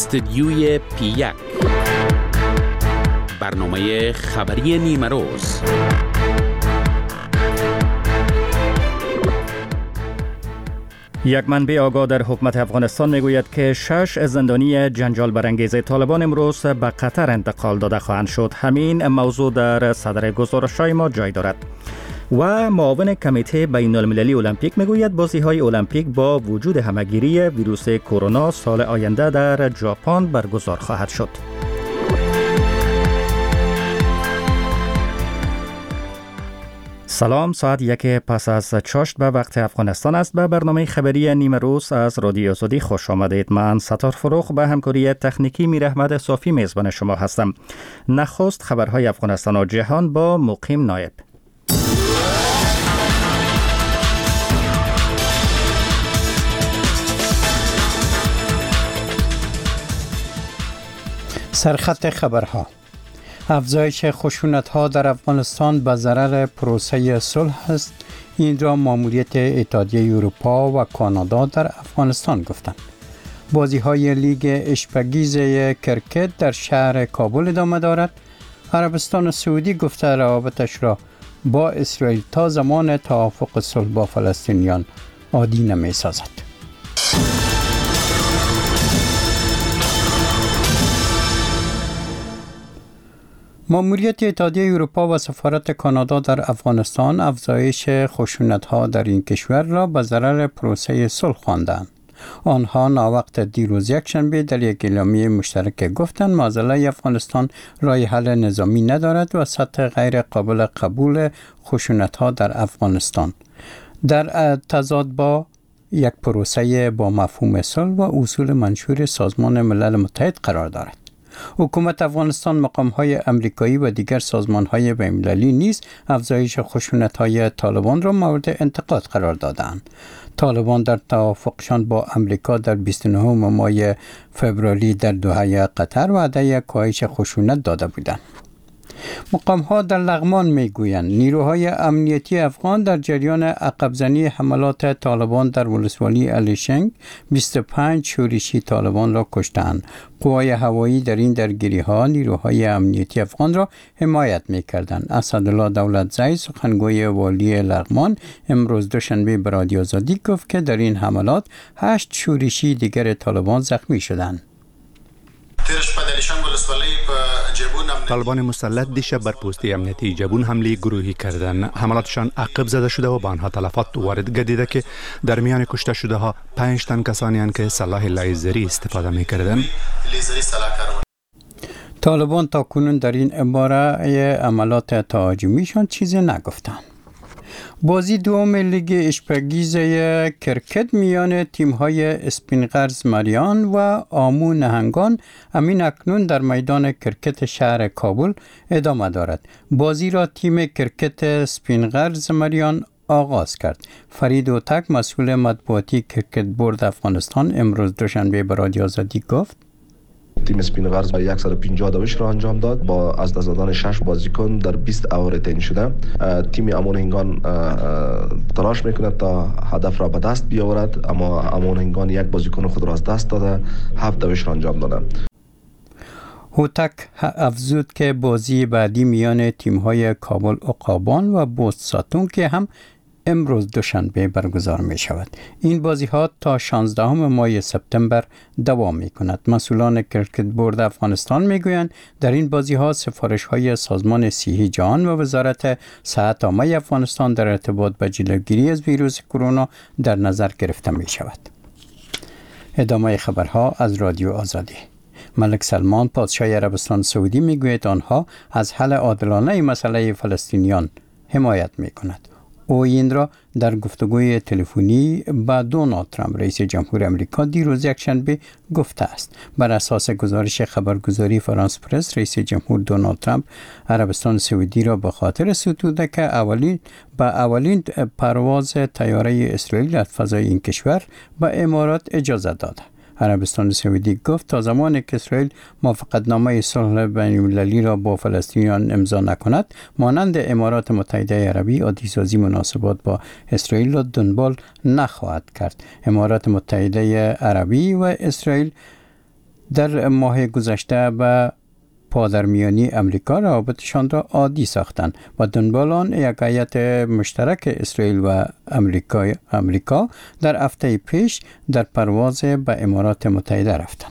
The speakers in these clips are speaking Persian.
استدیوی پی1 برنامه خبری نیمه روز. یک منبع آگاه در حکومت افغانستان میگوید که 6 زندانی جنجال برانگیز طالبان امروز به قطر انتقال داده خواهند شد. همین موضوع در صدر گزارش‌های ما جای دارد. و معاون کمیته بین المللی المپیک میگوید بازی‌های المپیک با وجود همه‌گیری ویروس کرونا سال آینده در ژاپن برگزار خواهد شد. سلام، ساعت 1 پس از چاشت به وقت افغانستان است. به برنامه خبری نیمه روز از رادیو آزادی خوش آمدید. من ستار فروخ به همکاری تکنیکی میر احمد صافی میزبان شما هستم. نخست خبرهای افغانستان و جهان با مقیم نایب. سرخط خبرها: افزایش خشونت‌ها در افغانستان به ضرر پروسه صلح است. این را ماموریت اتحادیه اروپا و کانادا در افغانستان گفتند. بازی‌های لیگ اشپگیز کرکت در شهر کابل ادامه دارد. عربستان سعودی گفته روابطش را با اسرائیل تا زمان توافق صلح با فلسطینیان عادی نمی‌سازد. ماموریت اتحادیه اروپا و سفارت کانادا در افغانستان افزایش خشونت‌ها در این کشور را به ضرر پروسه صلح خواندند. آنها ناوقت دیروز یکشنبه در یک اعلامیه مشترک گفتند معضله افغانستان راه حل نظامی ندارد و سطح غیر قابل قبول خشونت‌ها در افغانستان در تضاد با یک پروسه با مفهوم صلح و اصول منشور سازمان ملل متحد قرار دارد. حکومت افغانستان، مقام‌های امریکایی و دیگر سازمان‌های بین‌المللی نیز افزایش خشونت‌های طالبان را مورد انتقاد قرار دادند. طالبان در توافقشان با امریکا در 29 ماه فوریه در دوحه قطر وعده کاهش خشونت داده بودند. مقام‌ها در لغمان میگویند نیروهای امنیتی افغان در جریان عقب‌زنی حملات طالبان در ولسوالی الیشنگ 25 شورشی طالبان را کشتند. قوای هوایی در این درگیری‌ها نیروهای امنیتی افغان را حمایت می‌کردند. اسدالله دولتزی، سخنگوی والی لغمان، امروز دوشنبه به رادیو آزادی گفت که در این حملات 8 شورشی دیگر طالبان زخمی شدند. طالبان مسلط دیشب بر پستی امنیتی جبون حمله گروهی کردند. حملاتشان عقب زده شده و به آنها تلفات وارد گردیده که در میان کشته شده ها 5 تن کسانی هستند که سلاح لیزری استفاده می‌کردند. طالبان تا کنون در این باره عملات تهاجمیشان چیزی نگفتند. بازی دوم لیگ اشپگیز کرکت میان تیم‌های اسپینغرز مریان و آمو نهنگان همین اکنون در میدان کرکت شهر کابل ادامه دارد. بازی را تیم کرکت اسپینغرز مریان آغاز کرد. فرید اوتک، مسئول مطبوعاتی کرکت بورد افغانستان، امروز دوشنبه به رادیو آزادی گفت تیم اسپینغرز 150 دوش را انجام داد با از دست دادن 6 بازیکن در 20 اوور تعیین شده. تیم امون هنگان تلاش میکند تا هدف را به دست بیاورد، اما امون هنگان یک بازیکن خود را از دست داده 7 دوش را انجام داده. هوتک افزود که بازی بعدی میان تیم‌های کابل عقابان و بوست ساتون که هم امروز دوشنبه برگزار می شود. این بازی ها تا 16 ماه سپتامبر دوام می کند. مسئولان کرکت بورد افغانستان می گویند در این بازی ها سفارش های سازمان صحی جهان و وزارت صحت عامه افغانستان در ارتباط با جلوگیری از ویروس کرونا در نظر گرفته می شود. ادامه خبرها از رادیو آزادی. ملک سلمان، پادشاه عربستان سعودی، می گوید آنها از حل عادلانه مسئله فلسطینیان حمایت می کند. او این را در گفتگوی تلفنی با دونالد ترامپ رئیس جمهور آمریکا دیروز یکشنبه گفته است. بر اساس گزارش خبرگزاری فرانس پرس، رئیس جمهور دونالد ترامپ عربستان سعودی را به خاطر ستوده که اولین پرواز طیاره اسرائیل از فضای این کشور به امارات اجازه داده. عربستان سعودی گفت تا زمانی که اسرائیل موافقتنامه صلح بین‌المللی را با فلسطینیان امضا نکند، مانند امارات متحده عربی عادی‌سازی مناسبات با اسرائیل را دنبال نخواهد کرد. امارات متحده عربی و اسرائیل در ماه گذشته به پادرمیانی امریکا روابطشان را عادی ساختند و دنبال آن یک هیئت مشترک اسرائیل و امریکا در هفته پیش در پرواز به امارات متحده رفتند.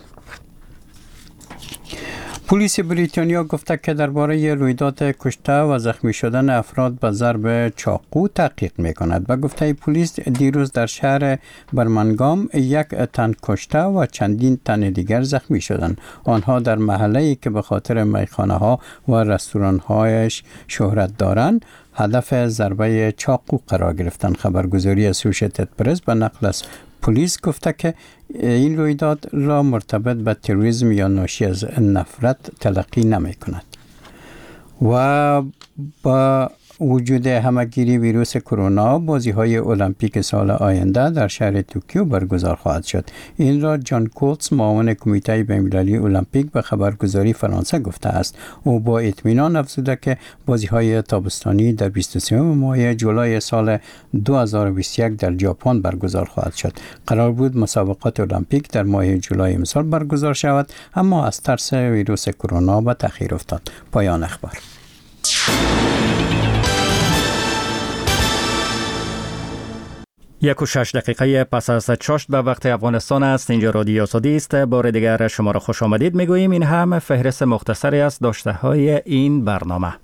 پلیس بریتانیا گفته که درباره رویداد کشته و زخمی شدن افراد به ضرب چاقو تحقیق می‌کند و گفته پلیس دیروز در شهر برمنگام یک تن کشته و چندین تن دیگر زخمی شدند. آنها در محله‌ای که به خاطر میخانه‌ها و رستوران‌هایش شهرت دارند هدف ضربه چاقو قرار گرفتند. خبرگزاری اسوسییتد پرس به نقل از پلیس گفته که این رویداد را مرتبط به تروریسم یا ناشی از نفرت تلقی نمی کند. و با وجود همگیری ویروس کرونا بازی‌های المپیک سال آینده در شهر توکیو برگزار خواهد شد. این را جان کولتز معاون کمیته بین‌المللی المپیک به خبرگزاری فرانسه گفته است. او با اطمینان افزوده که بازی‌های تابستانی در 23 ماه جولای سال 2021 در ژاپن برگزار خواهد شد. قرار بود مسابقات المپیک در ماه جولای امسال برگزار شود، اما از ترس ویروس کرونا به تأخیر افتاد. پایان اخبار. 1:06 پس از چاشت به وقت افغانستان است. اینجا رادیو آزادی است. بار دیگر شما را خوش آمدید میگوییم. این هم فهرست مختصری از داشته های این برنامه.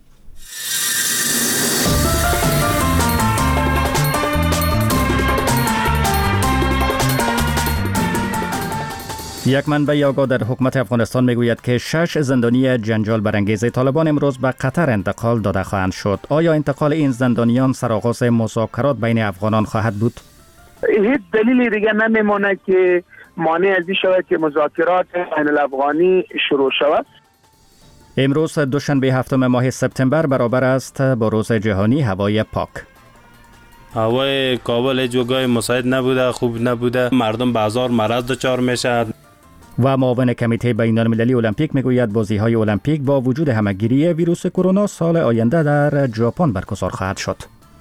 یک منبع آگاه در حکومت افغانستان میگوید که 6 زندانی جنجال برانگیز طالبان امروز به قطر انتقال داده خواهند شد. آیا انتقال این زندانیان سرآغاز مذاکرات بین افغانان خواهد بود؟ هیچ دلیلی دیگه نمیمونه که مانع از این شود که مذاکرات بین الافغانی شروع شود. امروز دوشنبه 7 ماه سپتامبر برابر است با روز جهانی هوای پاک. هوای کابل هیچ جای مساعد نبوده، خوب نبوده، مردم به هزار مرض دچار میشن. و معاون کمیته بین‌المللی المپیک میگوید بازی‌های المپیک با وجود همگیری ویروس کرونا سال آینده در ژاپن برگزار خواهد شد.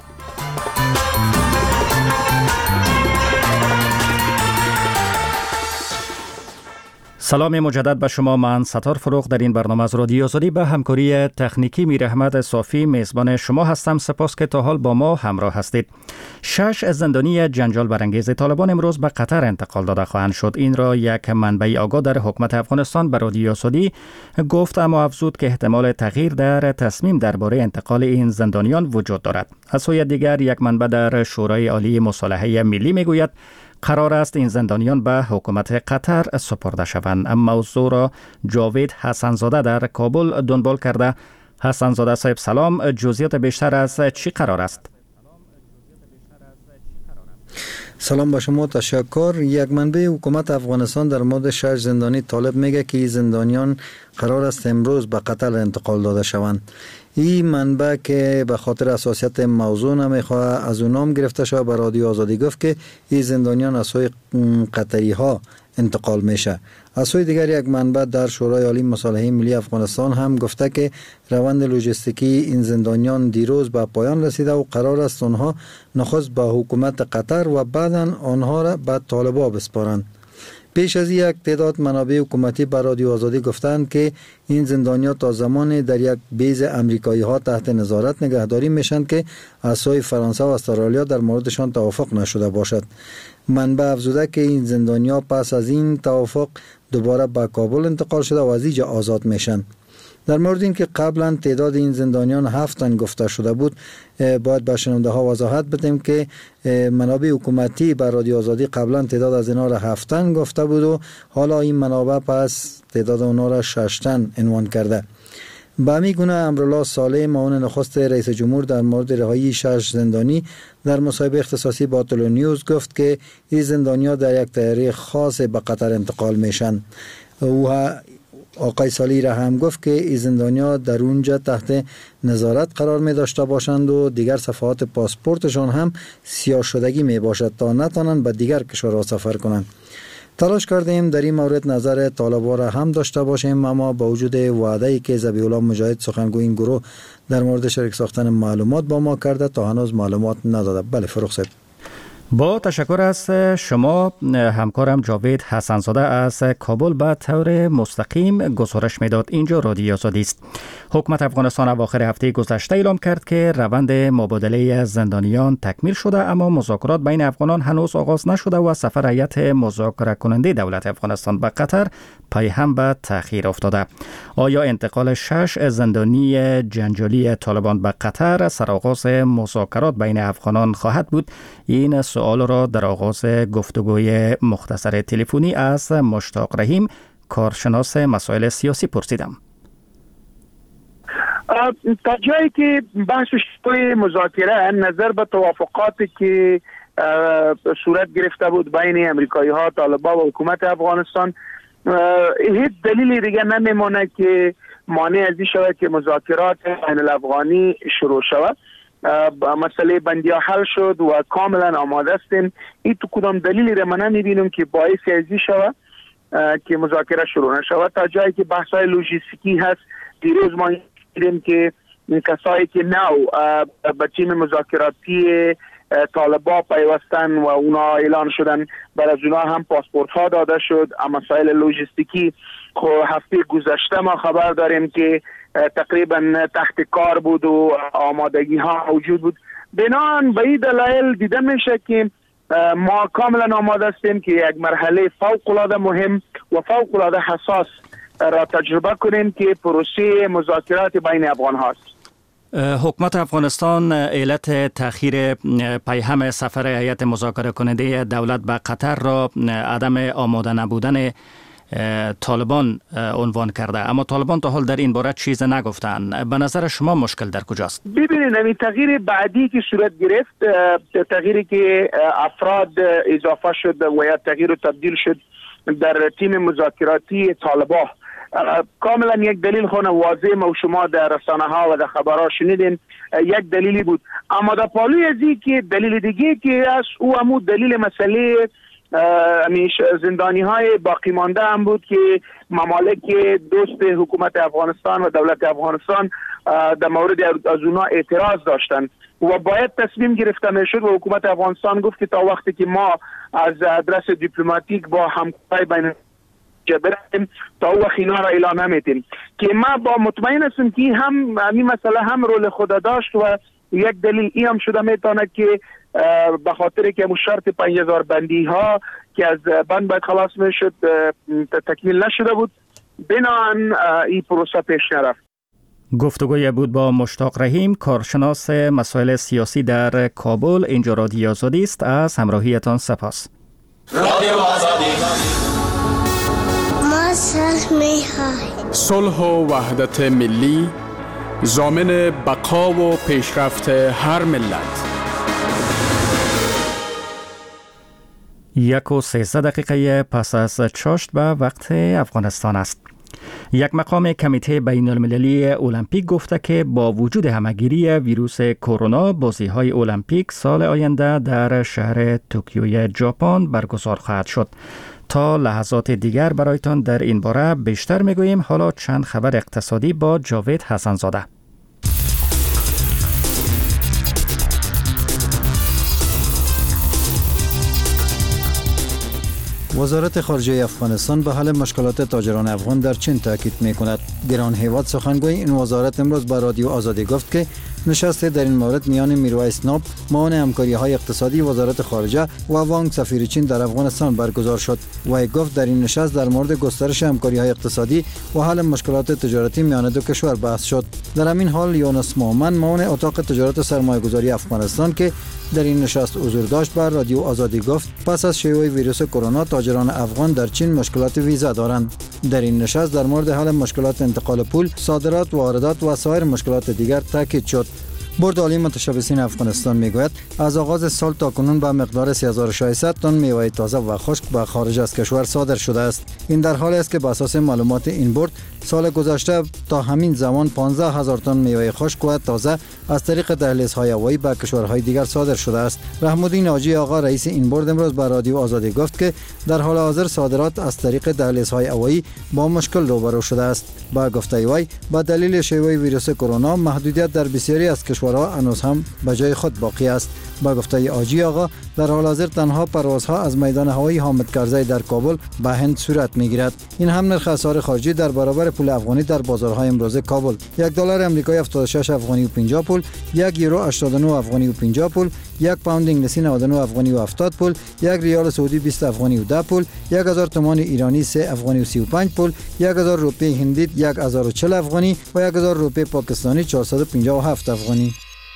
سلام مجدد به شما. من ستار فروغ در این برنامه از رادیو آزادی به همکاری تکنیکی میر احمد صافی میزبان شما هستم. سپاس که تا حال با ما همراه هستید. 6 زندانی جنجال برانگیز طالبان امروز به قطر انتقال داده خواهند شد. این را یک منبع آگاه در حکومت افغانستان به رادیو آزادی گفت، اما افزود که احتمال تغییر در تصمیم درباره انتقال این زندانیان وجود دارد. از سوی دیگر یک منبع در شورای عالی مصالحه ملی میگوید قرار است این زندانیان به حکومت قطر سپرده شوند. موضوع را جاوید حسنزاده در کابل دنبال کرده. حسنزاده صاحب سلام، جزئیات بیشتر از چی قرار است؟ سلام با شما، تشکر. یک منبع حکومت افغانستان در مورد 6 زندانی طالب میگه که این زندانیان قرار است امروز به قطر انتقال داده شوند. این منبع که به خاطر حساسیت موضوع نمیخواه از اون نام گرفته شده به رادیو آزادی گفت که این زندانیان از سوی قطری ها انتقال میشه. از سوی دیگر یک منبع در شورای عالی مصالحه ملی افغانستان هم گفته که روند لوجستیکی این زندانیان دیروز به پایان رسیده و قرار است آنها نخست به حکومت قطر و بعدا آنها را به طالبان بسپارند. پیش از یک تعداد منابع حکومتی به رادیو آزادی گفتند که این زندانیان تا زمان در یک بیز امریکایی ها تحت نظارت نگهداری میشند که از سوی فرانسه و استرالیا در موردشان توافق نشده باشد. منبع افزوده که این زندانیان پس از این توافق دوباره به کابل انتقال شده و از اینجا آزاد میشن. در مورد این که قبلا تعداد این زندانیان 7 تن گفته شده بود، باید به شنونده ها وضاحت بدیم که منابع حکومتی بر رادیو آزادی قبلا تعداد از اینا را 7 تن گفته بود و حالا این منابع پس تعداد اونا را 6 تن عنوان کرده. به همین گونه امرالله صالح معاون نخست رئیس جمهور در مورد رهایی 6 زندانی در مصاحبه اختصاصی با تلو نیوز گفت که این زندانیان در یک طیاره خاص به قطر انتقال میشن. او آقای صالحی را هم گفت که این زندانیان در اونجا تحت نظارت قرار می داشته باشند و دیگر صفحات پاسپورتشان هم سیاه شدگی می باشد تا نتوانند به دیگر کشورها سفر کنند. تلاش کردیم در این مورد نظر طالبان را هم داشته باشیم، اما با وجود وعده‌ای که ذبیح الله مجاهد سخنگوی این گروه در مورد شریک ساختن معلومات با ما کرده تا هنوز معلومات نداده. بله فروغ صاحب. با تشکر از شما همکارم جاوید حسنزاده از کابل به طور مستقیم گزارش میداد. اینجا رادیو آزادی است. حکومت افغانستان اواخر هفته گذشته اعلام کرد که روند مبادله زندانیان تکمیل شده، اما مذاکرات بین افغانان هنوز آغاز نشده و سفر هیئت مذاکره کننده دولت افغانستان به قطر پای هم به تأخیر افتاده. آیا انتقال 6 زندانی جنجالی طالبان به قطر سرآغاز مذاکرات بین افغانان خواهد بود؟ این سوال را در آغاز گفتگوی مختصر تلفنی از مشتاق رحیم، کارشناس مسائل سیاسی، پرسیدم. تا جایی که بحث شروع مذاکره نظر به توافقاتی که صورت گرفته بود بین امریکایی ها، طالبان و حکومت افغانستان، هیچ دلیلی دیگه نمیمونه که مانع از این شود که مذاکرات بین الافغانی شروع شود. مسئله بندی ها حل شد و کاملا آماده استیم. این تو کدام دلیلی را من نمیبینم که باعث ازی شود که مذاکره شروع نشود. تا جایی که بحث های لوجستیکی هست، دیروز ما دیدیم که کسایی که نو به تیم مذاکراتی طالبان پیوستن و اونا اعلان شدن، برای از اونا هم پاسپورت ها داده شد. اما مسائل لوجستیکی هفته گذشته ما خبر داریم که تقریبا تحت کار بود و آمادگی ها موجود بود. بنابراین به این دلایل دیده میشه که ما کاملا آماده هستیم که یک مرحله فوق العاده مهم و فوق العاده حساس را تجربه کنیم که پروسه مذاکرات بین افغان هاست. حکومت افغانستان علت تأخیر پیهم سفر هیئت مذاکره کننده دولت به قطر را عدم آماده نبودن طالبان عنوان کرده، اما طالبان تا حال در این باره چیز نگفتن. به نظر شما مشکل در کجاست؟ ببینید، این تغییر بعدی که صورت گرفت، تغییری که افراد اضافه شد و یا تغییر و تبدیل شد در تیم مذاکراتی طالبان، کاملا یک دلیل خونه واضح و شما در رسانه ها و در خبرها شنیدین، یک دلیلی بود. اما در پالوی ازی که دلیل دیگه که از او همون دلیل مسئله زندانی های باقی مانده هم بود که ممالک دوست حکومت افغانستان و دولت افغانستان در مورد از اونا اعتراض داشتن و باید تصمیم گرفته میشد و حکومت افغانستان گفت که تا وقتی که ما از ادرس دیپلماتیک با همکاری بین بریم تا او وقت اینا را اعلام نمیتیم، که ما با مطمئن هستیم که هم این مسئله هم رول خود داشت و یک دلیل این هم شده میتونه که به خاطر که شرط 5000 بندی ها که از بند باید خلاص میشد تکمیل نشده بود، بنابراین این پروسه پیش نرفت. گفتگوی بود با مشتاق رحیم، کارشناس مسائل سیاسی در کابل. اینجا رادیو آزادی است. از همراهیتان سپاس. رادیو آزادی. صلح و وحدت ملی ضامن بقا و پیشرفت هر ملت. 1:13 پس از چاشت به وقت افغانستان است. یک مقام کمیته بین المللی المپیک گفته که با وجود همه‌گیری ویروس کرونا، بازی‌های المپیک سال آینده در شهر توکیوی ژاپن برگزار خواهد شد. تا لحظات دیگر برایتان در این باره بیشتر میگوییم. حالا چند خبر اقتصادی با جاوید حسنزاده. وزارت خارجه افغانستان به حل مشکلات تاجران افغان در چین تاکید می‌کند. گران هیواد سخنگوی این وزارت امروز به رادیو آزادی گفت که نشست در این مورد میان میرویس ناب، معاون همکاری‌های اقتصادی وزارت خارجه و وانگ سفیر چین در افغانستان برگزار شد. و گفت در این نشست در مورد گسترش همکاری‌های اقتصادی و حل مشکلات تجارتی میان دو کشور بحث شد. در همین حال یونس مومن، معاون اتاق تجارت و سرمایه‌گذاری افغانستان که در این نشست حضور داشت، بر رادیو آزادی گفت پس از شیوع ویروس کرونا تاجران افغان در چین مشکلات ویزا دارند. در این نشست در مورد حل مشکلات انتقال پول، صادرات، واردات و سایر مشکلات دیگر تاکید شد. بورد عالی متشبثین افغانستان میگوید از آغاز سال تا کنون به مقدار 3600 تن میوه تازه و خشک به خارج از کشور صادر شده است. این در حالی است که بر اساس معلومات این بورد سال گذشته تا همین زمان 15000 تن میوه خشک و تازه از طریق دهلیزهای هوایی به کشورهای دیگر صادر شده است. رحم‌الدین حاجی آقا رئیس این بورد امروز به رادیو آزادی گفت که در حال حاضر صادرات از طریق دهلیزهای هوایی با مشکل روبرو شده است. با گفته وی به دلیل شیوع ویروس کرونا محدودیت در بسیاری از کشور کشورها هنوز هم به جای خود باقی است. با گفته آجی آقا، در حال حاضر تنها پروازها از میدان هوایی حامد کرزی در کابل به هند صورت میگیرد. این هم نرخ اسعار خارجی در برابر پول افغانی در بازارهای امروزه کابل: $1 آمریکایی 76 افغانی و 50 پول، $1 یورو 89 افغانی و 50 پول، 1 پوند انگلیسی 99 افغانی و 70 پول، 1 ریال سعودی 20 افغانی و 10 پول، 1000 تومان ایرانی 3 افغانی و 35 پول، 1000 روپیه هندی 1040 افغانی و 1000 روپیه پاکستانی 457 افغانی.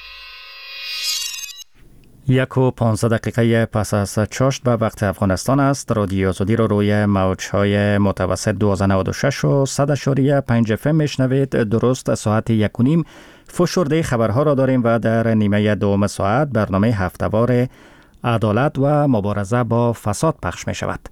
1:15 پس از چاشت به وقت افغانستان است. رادیو آزادی رو روی موج‌های متوسط 1296 و 100.5 FM میشنوید. درست ساعت 1:30 فشرده خبرها را داریم و در نیمه دوم ساعت برنامه هفته‌وار عدالت و مبارزه با فساد پخش می شود.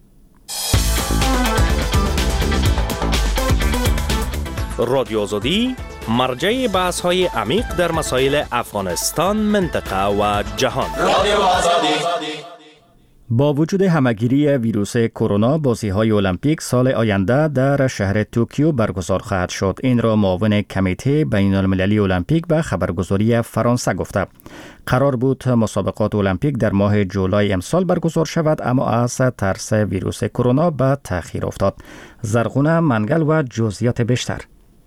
رادیو آزادی مرجع بحث‌های عمیق در مسائل افغانستان، منطقه و جهان. رادیو آزادی. با وجود همه‌گیری ویروس کرونا، بازی‌های المپیک سال آینده در شهر توکیو برگزار خواهد شد. این را معاون کمیته بین‌المللی المپیک و خبرگزاری فرانسه گفته. قرار بود مسابقات المپیک در ماه جولای امسال برگزار شود، اما از ترس ویروس کرونا به تأخیر افتاد. زرغونه منگل و جزئیات بیشتر.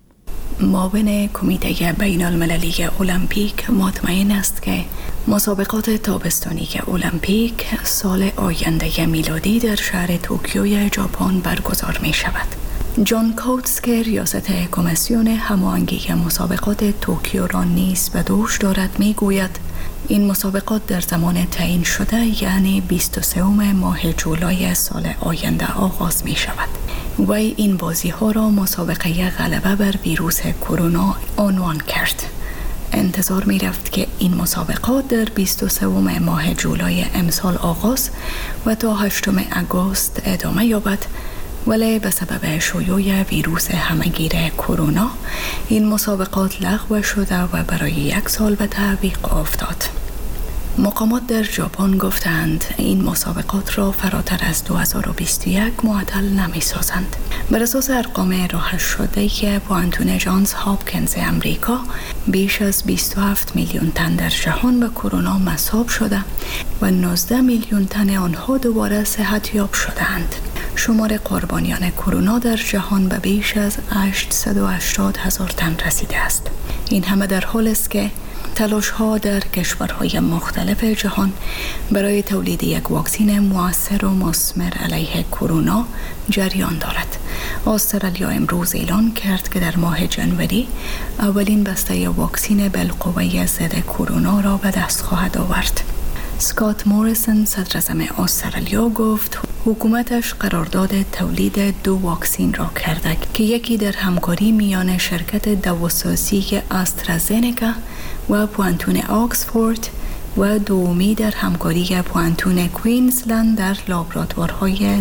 معاون کمیته بین المللی المپیک مطمئن است که مسابقات تابستانی المپیک سال آینده میلادی در شهر توکیوی ژاپن برگزار می شود. جان کوتس که ریاست کمیسیون هماهنگی مسابقات توکیو را نیز به دوش دارد می گوید این مسابقات در زمان تعیین شده یعنی 23 ماه جولای سال آینده آغاز می شود. وی این بازی ها را مسابقه غلبه بر ویروس کرونا عنوان کرد. انتظار می رفت که این مسابقات در 23 ماه جولای امسال آغاز و تا 8 آگوست ادامه یابد، ولی به سبب شیوع ویروس همهگیر کرونا این مسابقات لغو شده و برای 1 سال به تعویق افتاد. مقامات در ژاپن گفتند این مسابقات را فراتر از 2021 معطل نمی سازند. بر اساس ارقام راهش شده که پوانتون جانز هاپکینز امریکا بیش از 27 میلیون تن در جهان به کرونا مصاب شده و 19 میلیون تن آنها دوباره صحتیاب شدند. شمار قربانیان کرونا در جهان به بیش از 880,000 تن رسیده است. این همه در حالی است که تلاش‌ها در کشورهای مختلف جهان برای تولید یک واکسن مؤثر و مثمر علیه کرونا جریان دارد. استرالیا امروز اعلان کرد که در ماه ژانویه اولین بسته واکسن بالقوه ضد کرونا را به دست خواهد آورد. اسکات موریسون صدر اعظم استرالیا گفت حکومتش قرارداد تولید 2 واکسن را کرده که یکی در همکاری میان شرکت دواسازی آسترازنکا و پوانتون آکسفورد و دومی در همکاری پوانتون کوینزلند در لابراتوارهای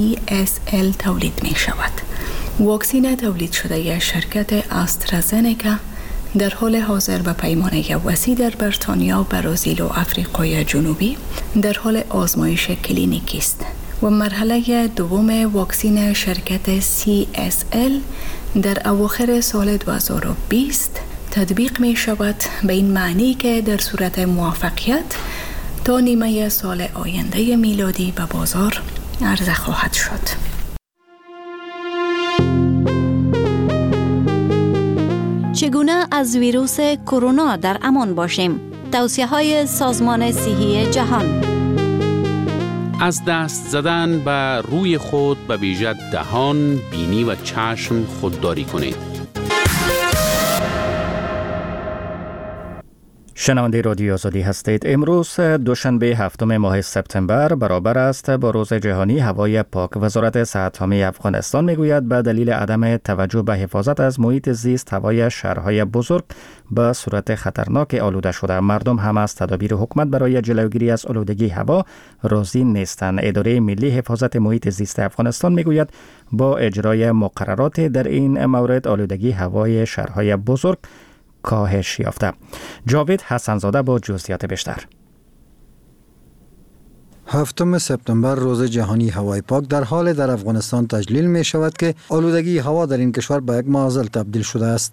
CSL تولید می شود. واکسن تولید شده شرکت آسترازنکا در حال حاضر به پیمانه وسیع در بریتانیا، برزیل و آفریقای جنوبی در حال آزمایش کلینیکی است و مرحله دوم واکسن شرکت CSL در اواخر سال 2020 تطبیق می شود، به این معنی که در صورت موفقیت تا نیمه سال آینده میلادی به بازار عرضه خواهد شد. چگونه از ویروس کرونا در امان باشیم؟ توصیه‌های سازمان صحی جهان. از دست زدن به روی خود به ویژه دهان، بینی و چشم خودداری کنید. شنونده رادیو آزادی هستید. امروز دوشنبه 7 ماه سپتامبر برابر است با روز جهانی هوای پاک. وزارت صحت عامه افغانستان میگوید به دلیل عدم توجه به حفاظت از محیط زیست هوای شهرهای بزرگ به صورت خطرناک آلوده شده. مردم هم از تدابیر حکومت برای جلوگیری از آلودگی هوا راضی نیستند. اداره ملی حفاظت محیط زیست افغانستان میگوید با اجرای مقررات در این مورد آلودگی هوای شهرهای بزرگ کاهش یافته. جاوید حسنزاده با جزئیات بیشتر. 7 سپتامبر روز جهانی هوای پاک در حال در افغانستان تجلیل می شود که آلودگی هوا در این کشور به یک معضل تبدیل شده است.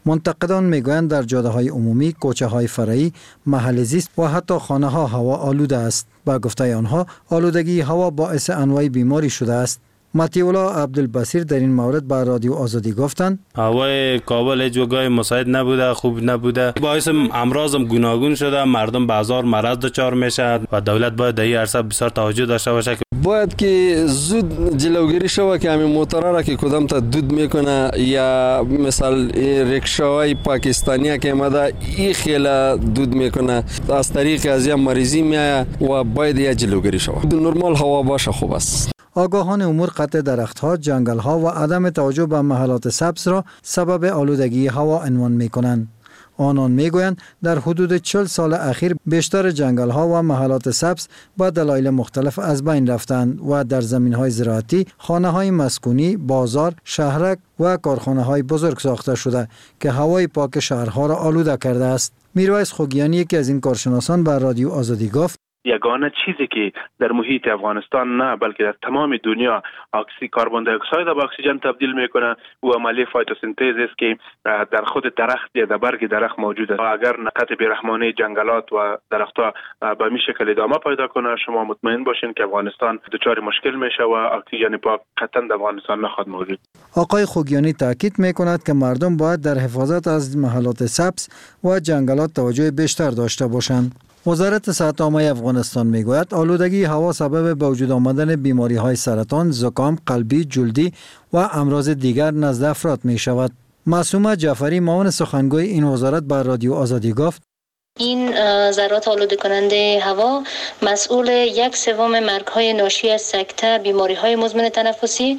منتقدان میگویند در جاده‌های عمومی، کوچه‌های فرعی، محل زیست و حتی خانه‌ها هوا آلوده است. با گفته آنها آلودگی هوا باعث انواع بیماری شده است. مطیع عبدالبصیر در این مورد با رادیو آزادی گفتند هوای کابل هیچ جای مساعد نبوده، خوب نبوده، باعث امراض گوناگون شده، مردم به هزار مرض دچار میشه و دولت باید در این عرصه بسیار توجه داشته باشه. باید که زود جلوگیری شود که همین موترها را که کدام تا دود میکنه یا مثال رکشاهای پاکستانی که اومده این خیلی دود میکنه، از طریق از این مریضی میایه و باید یه جلوگیری شود. نرمال هوا باشه خوب است. آگاهان امور قطع درختها، جنگل‌ها و عدم توجه به محلات سبز را سبب آلودگی هوا عنوان می‌کنند. آنان میگویند در حدود 40 سال اخیر بیشتر جنگل‌ها و محلات سبز با دلایل مختلف از بین رفتند و در زمین‌های زراعتی، خانه‌های مسکونی، بازار، شهرک و کارخانه‌های بزرگ ساخته شده که هوای پاک شهرها را آلوده کرده است. میرویس خوگیانی یکی از این کارشناسان به رادیو آزادی گفت یگانه چیزی که در محیط افغانستان نه بلکه در تمام دنیا کربن دی اکساید به اکسیژن تبدیل میکنه و عملیه فتوسنتز است که در خود درخت یا در برگ درخت موجود است. اگر قطع بیرحمانه جنگلات و درختها به این شکل ادامه پیدا کنه، شما مطمئن باشین که افغانستان دچار مشکل میشه و اکسیژن پاک قطعا در افغانستان نخواهد موجود. آقای خوگیانی تاکید میکند که مردم باید در حفاظت از محلات سبز و جنگلات توجه بیشتر داشته باشند. وزارت صحت عامه افغانستان میگوید آلودگی هوا سبب به وجود آمدن بیماری‌های سرطان، زکام، قلبی، جلدی و امراض دیگر نزد افراد می شود. معصومه جعفری معاون سخنگوی این وزارت به رادیو آزادی گفت این ذرات آلوده کننده هوا مسئول 1/3 مرگ‌های ناشی از سکته، بیماری‌های مزمن تنفسی،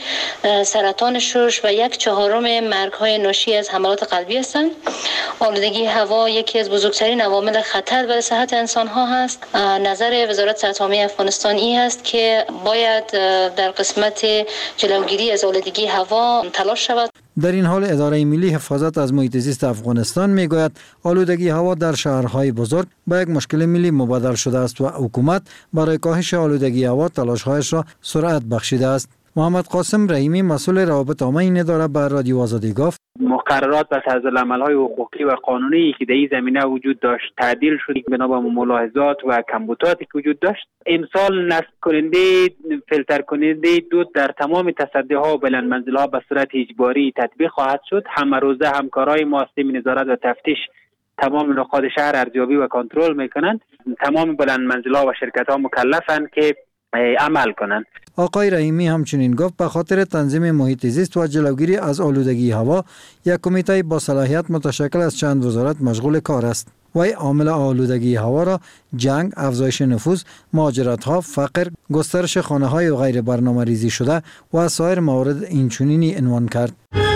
سرطان شش و 1/4 مرگ‌های ناشی از حملات قلبی هستند. آلودگی هوا یکی از بزرگترین عوامل خطر بر صحت انسان‌ها هست. نظر وزارت صحت عامه افغانستان این است که باید در قسمت جلوگیری از آلودگی هوا تلاش شود. در این حال اداره ملی حفاظت از محیط زیست افغانستان میگوید آلودگی هوا در شهرهای بزرگ به یک مشکل ملی مبادل شده است و حکومت برای کاهش آلودگی هوا تلاش‌هایش را سرعت بخشیده است. محمد قاسم رحیمی مسئول روابط عامه این اداره به رادیو آزادی گفت مقررات و طرزالعمل‌های حقوقی و قانونی که در این زمینه وجود داشت تعدیل شد بنا به ملاحظات و کمبوداتی که وجود داشت. امسال نصب کننده فیلتر کننده دود در تمام تصدی‌ها و بلند منزل‌ها به صورت اجباری تطبیق خواهد شد. همه روزه همکارای ما سیستم نظارت و تفتیش تمام نقاط شهر ارزیابی و کنترل میکنند. تمام بلند منزل‌ها و شرکت‌ها مکلفند که عمل کنند. آقای رحیمی همچنین گفت به خاطر تنظیم محیط زیست و جلوگیری از آلودگی هوا یک کمیته با صلاحیت متشکل از چند وزارت مشغول کار است. وی عامل آلودگی هوا را جنگ، افزایش نفوذ، مهاجرت‌ها، فقر، گسترش خانه‌های غیر برنامه‌ریزی شده و سایر موارد اینچنینی عنوان کرد.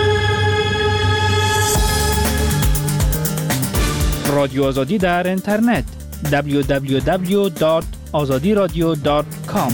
رادیو آزادی در اینترنت www.azadiradio.com.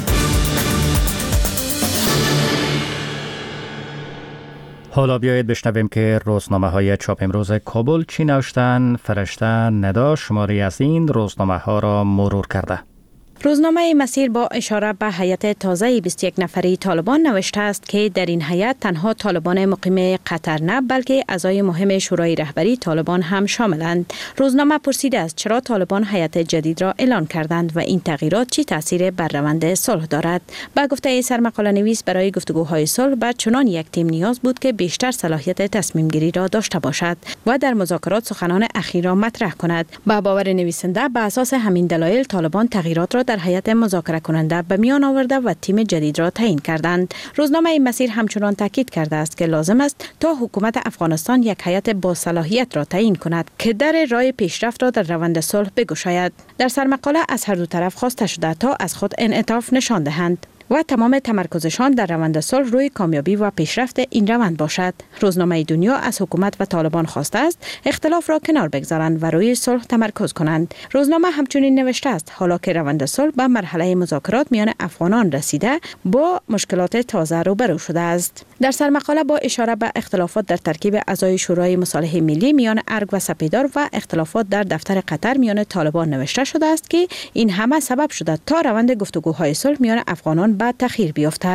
حالا بیایید بشنویم که روزنامه‌های چاپ امروز کابل چی نوشتن. فرشته ندا شماری از این روزنامه‌ها را مرور کرده. روزنامه مسیر با اشاره به هیئت تازه 21 نفری طالبان نوشته است که در این هیئت تنها طالبان مقیم قطر نه بلکه اعضای مهم شورای رهبری طالبان هم شاملند. روزنامه پرسیده است چرا طالبان هیئت جدید را اعلان کردند و این تغییرات چی تاثیر بر روند صلح دارد. با گفته سرمقاله نویس برای گفتگوهای صلح به چنان یک تیم نیاز بود که بیشتر صلاحیت تصمیم گیری را داشته باشد و در مذاکرات سخنان اخیر را مطرح کند. با باور نویسنده به اساس همین دلایل طالبان تغییرات را در هیئت مذاکره کننده به میان آورده و تیم جدید را تعیین کردند. روزنامه مسیر همچنان تاکید کرده است که لازم است تا حکومت افغانستان یک هیئت با صلاحیت را تعیین کند که در راه پیشرفت را در روند صلح بگشاید. در سرمقاله از هر دو طرف خواسته شده تا از خود انعطاف نشان دهند و تمام تمرکزشان در روند صلح روی کامیابی و پیشرفت این روند باشد. روزنامه دنیا از حکومت و طالبان خواسته است اختلاف را کنار بگذارند و روی صلح تمرکز کنند. روزنامه همچنین نوشته است حالا که روند صلح به مرحله مذاکرات میان افغانان رسیده با مشکلات تازه روبرو شده است. در سرمقاله با اشاره به اختلافات در ترکیب اعضای شورای مصالحه ملی میان ارگ و سپیدار و اختلافات در دفتر قطر میان طالبان نوشته شده است که این همه سبب شده تا روند گفتگوهای صلح میان افغانان بعد تأخیر بیفتد.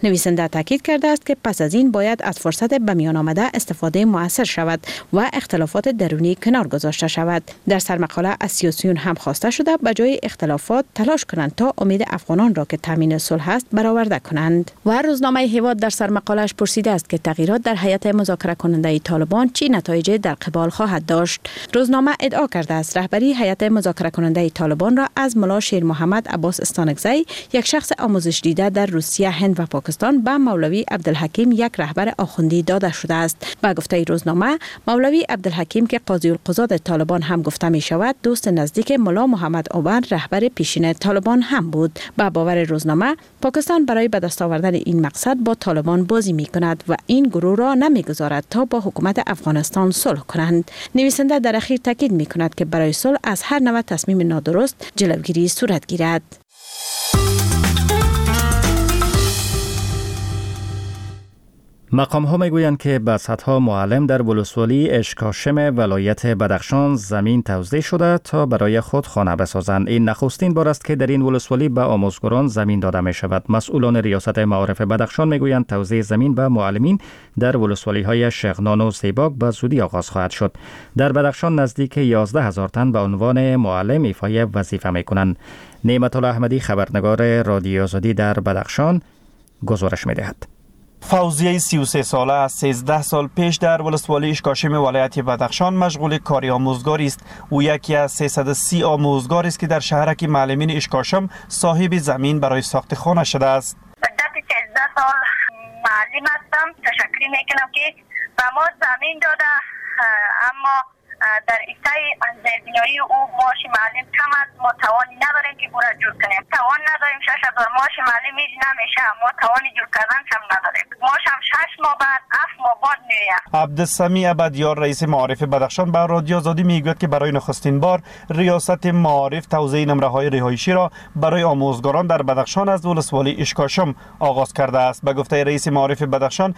نویسنده تاکید کرده است که پس از این باید از فرصت به میان آمده استفاده مؤثر شود و اختلافات درونی کنار گذاشته شود. در سرمقاله از سیاسیون هم خواسته شده به جای اختلافات تلاش کنند تا امید افغانان را که تامین صلح است برآورده کنند. و روزنامه هیواد در سرمقاله‌اش پرسیده است که تغییرات در هیئت مذاکره کننده طالبان چه نتایجی در قبال خواهد داشت. روزنامه ادعا کرده است رهبری هیئت مذاکره کننده طالبان را از ملا شیر محمد عباس استانکزی، یک شخص آموزش دیده در روسیه، هند و پاکستان، به مولوی عبدالحکیم، یک رهبر آخوندی، داده شده است. با گفته روزنامه، مولوی عبدالحکیم که قاضی القضات طالبان هم گفته می شود، دوست نزدیک ملا محمد عمر، رهبر پیشین طالبان هم بود. با باور روزنامه، پاکستان برای به دست آوردن این مقصد با طالبان بازی می کند و این گروه را نمی گذارد تا با حکومت افغانستان صلح کنند. نویسنده در اخیر تاکید می کند که برای صلح از هر نوع تصمیم نادرست جلوگیری صورت گیرد. مقام ها می گویند که به صدها معلم در ولسوالی اشکاشم ولایت بدخشان زمین توزیع شده تا برای خود خانه بسازند. این نخستین بار است که در این ولسوالی به آموزگاران زمین داده می شود. مسئولان ریاست معارف بدخشان می گویند توزیع زمین به معلمین در ولسوالی های شغنان و زیباک به زودی آغاز خواهد شد. در بدخشان نزدیک 11,000 تن به عنوان معلم ایفای وظیفه می کنند. نعمت الله احمدی، خبرنگار رادیو آزادی در بدخشان، گزارش می دهد. فوزیه 33 ساله از 13 سال پیش در ولسوالی اشکاشم ولایت بدخشان مشغول کاری آموزگاری است. او یکی از 330 آموزگاری است که در شهرک معلمین اشکاشم صاحب زمین برای ساخت خانه شده است. مدت 13 سال معلم هستم. تشکر میکنم که به ما زمین داده، اما در ایستای زیربنایی او معاش معلم کم است. ما توانی نداریم که برای جور کنیم. توان نداریم. 6,000 معاش معلم هیچ نمیشه. ما توانی جور کردن کم نداریم. معاش هم 6 ماه بعد 7 ماه بعد میاد. عبدالسمیع ابدیار، رئیس معارف بدخشان، به رادیو آزادی میگوید که برای نخستین بار ریاست معارف توزیع نمره‌های رهایشی را برای آموزگاران در بدخشان از ولسوالی اشکاشم آغاز کرده است. به گفته رئیس معارف بدخشان،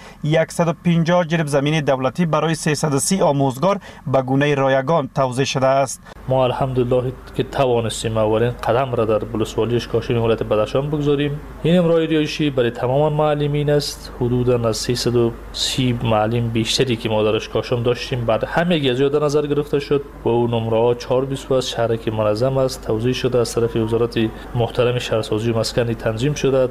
150 جریب زمین دولتی برای 330 آموزگار به گونه رایگان توزیع شده است. ما الحمدلله که توانستیم اولین قدم را در ولسوالی اشکاشم ولایت بدخشان بگذاریم. این نمره رهایشی برای تمام معلمین است. حدوداً از 330 معلم بیشتری که ما در اشکاشم داشتیم بعد همه از در نظر گرفته شد و اون نمره 420 از شهرک منظم است توزیع شده از طرف وزارت محترم شهرسازی و مسکن تنظیم شده.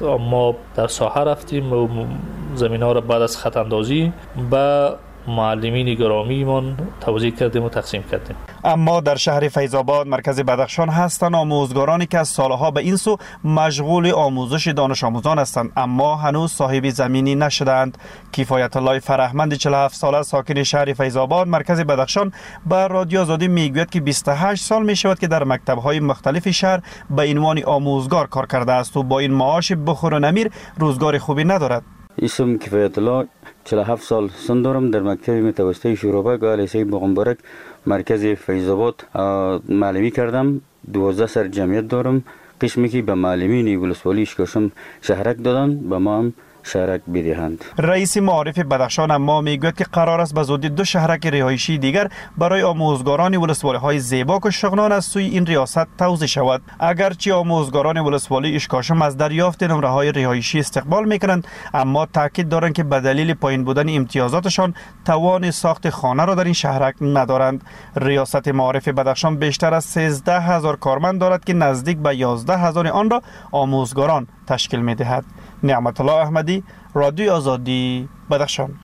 ما در ساحه رفتیم و زمین‌ها را بعد از خط اندازی به معلمین گرامیمان توزیع کردیم و تقسیم کردیم. اما در شهر فیض‌آباد مرکز بدخشان هستند آموزگارانی که از سالها به این سو مشغول آموزش دانش آموزان هستند اما هنوز صاحب زمینی نشدند. کفایت الله فرهمند 47 ساله ساکن شهر فیض‌آباد مرکز بدخشان به رادیو آزادی میگوید که 28 سال می شود که در مکتب‌های مختلف شهر به عنوان آموزگار کار کرده است و با این معاش بخور و نمیر روزگار خوبی ندارد. اسم کفایت الله، 47 سال سن دارم. در مکتب متوسطه شورابک و لیسه مغنبرک مرکز فیض‌آباد معلمی کردم. 12 سر جمعیت دارم. قسمی که به معلمین ولسوالی اشکاشم شهرک دادن به ما هم شهرک بدهند. رئیس معارف بدخشان اما میگوید که قرار است به زودی 2 شهرک رهایشی دیگر برای آموزگاران ولسوالی های زیباک و شغنان از سوی این ریاست توزیع شود. اگرچه آموزگاران ولسوالی اشکاشم از دریافت نمره های رهایشی استقبال میکنند اما تاکید دارند که به دلیل پایین بودن امتیازاتشان توان ساخت خانه را در این شهرک ندارند. ریاست معارف بدخشان بیشتر از 13,000 کارمند دارد که نزدیک به 11,000 آن را آموزگاران تشکیل میدهد. نعمت الله احمدی، رادیو آزادی، بدخشان.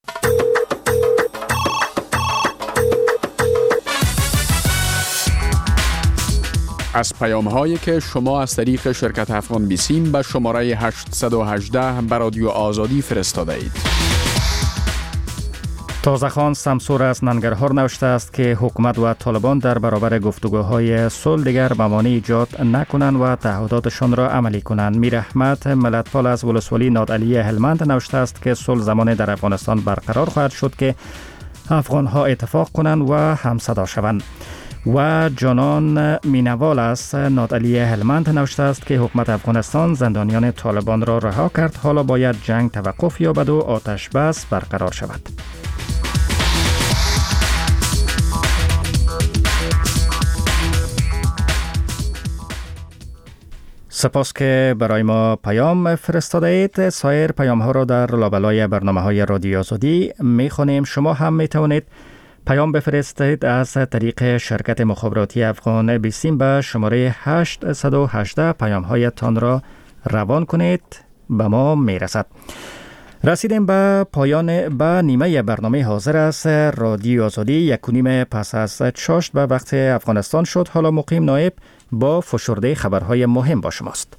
از پیام‌هایی که شما از طریق شرکت افغان بیسیم به شماره 818 به رادیو آزادی فرستاده اید. تازه‌خان سمسور از ننگرهار نوشته است که حکومت و طالبان در برابر گفتگوهای صلح دیگر موانع ایجاد نکنند و تعهداتشان را عملی کنند. میر احمد ملتپال از ولسوالی نادعلی هلمند نوشته است که صلح زمان در افغانستان برقرار خواهد شد که افغان‌ها اتفاق کنند و همصدا شوند. و جانان مینوال از نادعلی هلمند نوشته است که حکومت افغانستان زندانیان طالبان را رها کرد. حالا باید جنگ توقف یابد و آتش بس برقرار شود. سپاس که برای ما پیام فرستاده اید. سایر پیام ها را در لابلای برنامه های رادیو آزادی می خوانیم. شما هم می توانید پیام بفرستید از طریق شرکت مخابراتی افغان بیسیم به شماره 818 پیام هایتان را روان کنید، به ما می رسد. رسیدیم به پایان به نیمه برنامه حاضر است رادیو آزادی. 1:30 پس از چاشت به وقت افغانستان شد. حالا مقیم نایب با فشرده خبرهای مهم با شماست.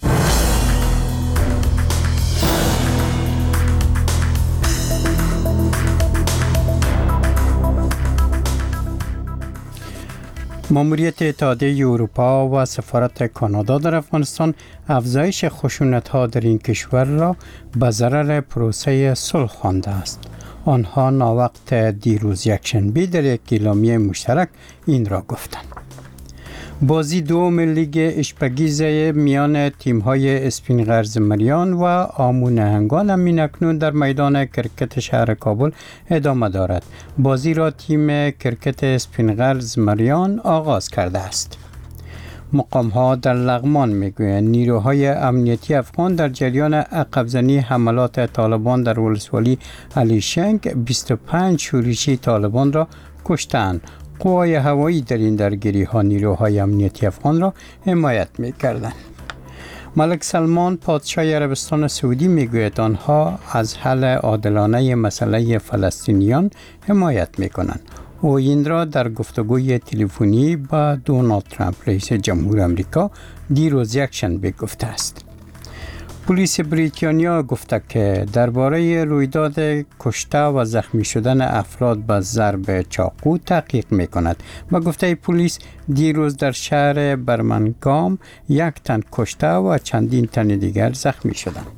ماموریت اتحادیه اروپا و سفارت کانادا در افغانستان افزایش خشونت‌ها در این کشور را به ضرر پروسه صلح خوانده است. آنها ناوقت دیروز یکشنبه در یک اعلامیه مشترک این را گفتند. بازی دوم لیگ اشپگیز میان تیم‌های اسپین غرز مریان و آمو نهنگان هم اکنون در میدان کرکت شهر کابل ادامه دارد. بازی را تیم کرکت اسپین غرز مریان آغاز کرده است. مقام‌ها در لغمان میگویند نیروهای امنیتی افغان در جریان عقب‌زنی حملات طالبان در ولسوالی علی شنگ 25 شورشی طالبان را کشتند. قوای هوایی در این درگیری ها نیروهای امنیتی افغان را حمایت می کردند. ملک سلمان پادشاه عربستان سعودی می گوید آنها از حل عادلانه مسئله فلسطینیان حمایت می کنند. او این را در گفتگوی تلفنی با دونالد ترامپ رئیس جمهور آمریکا دیروز یکشنبه گفته است. پلیس بریتانیا گفته که درباره رویداد کشته و زخمی شدن افراد به ضرب چاقو تحقیق می‌کند و گفته پلیس دیروز در شهر برمنگام 1 تن کشته و چندین تن دیگر زخمی شدند.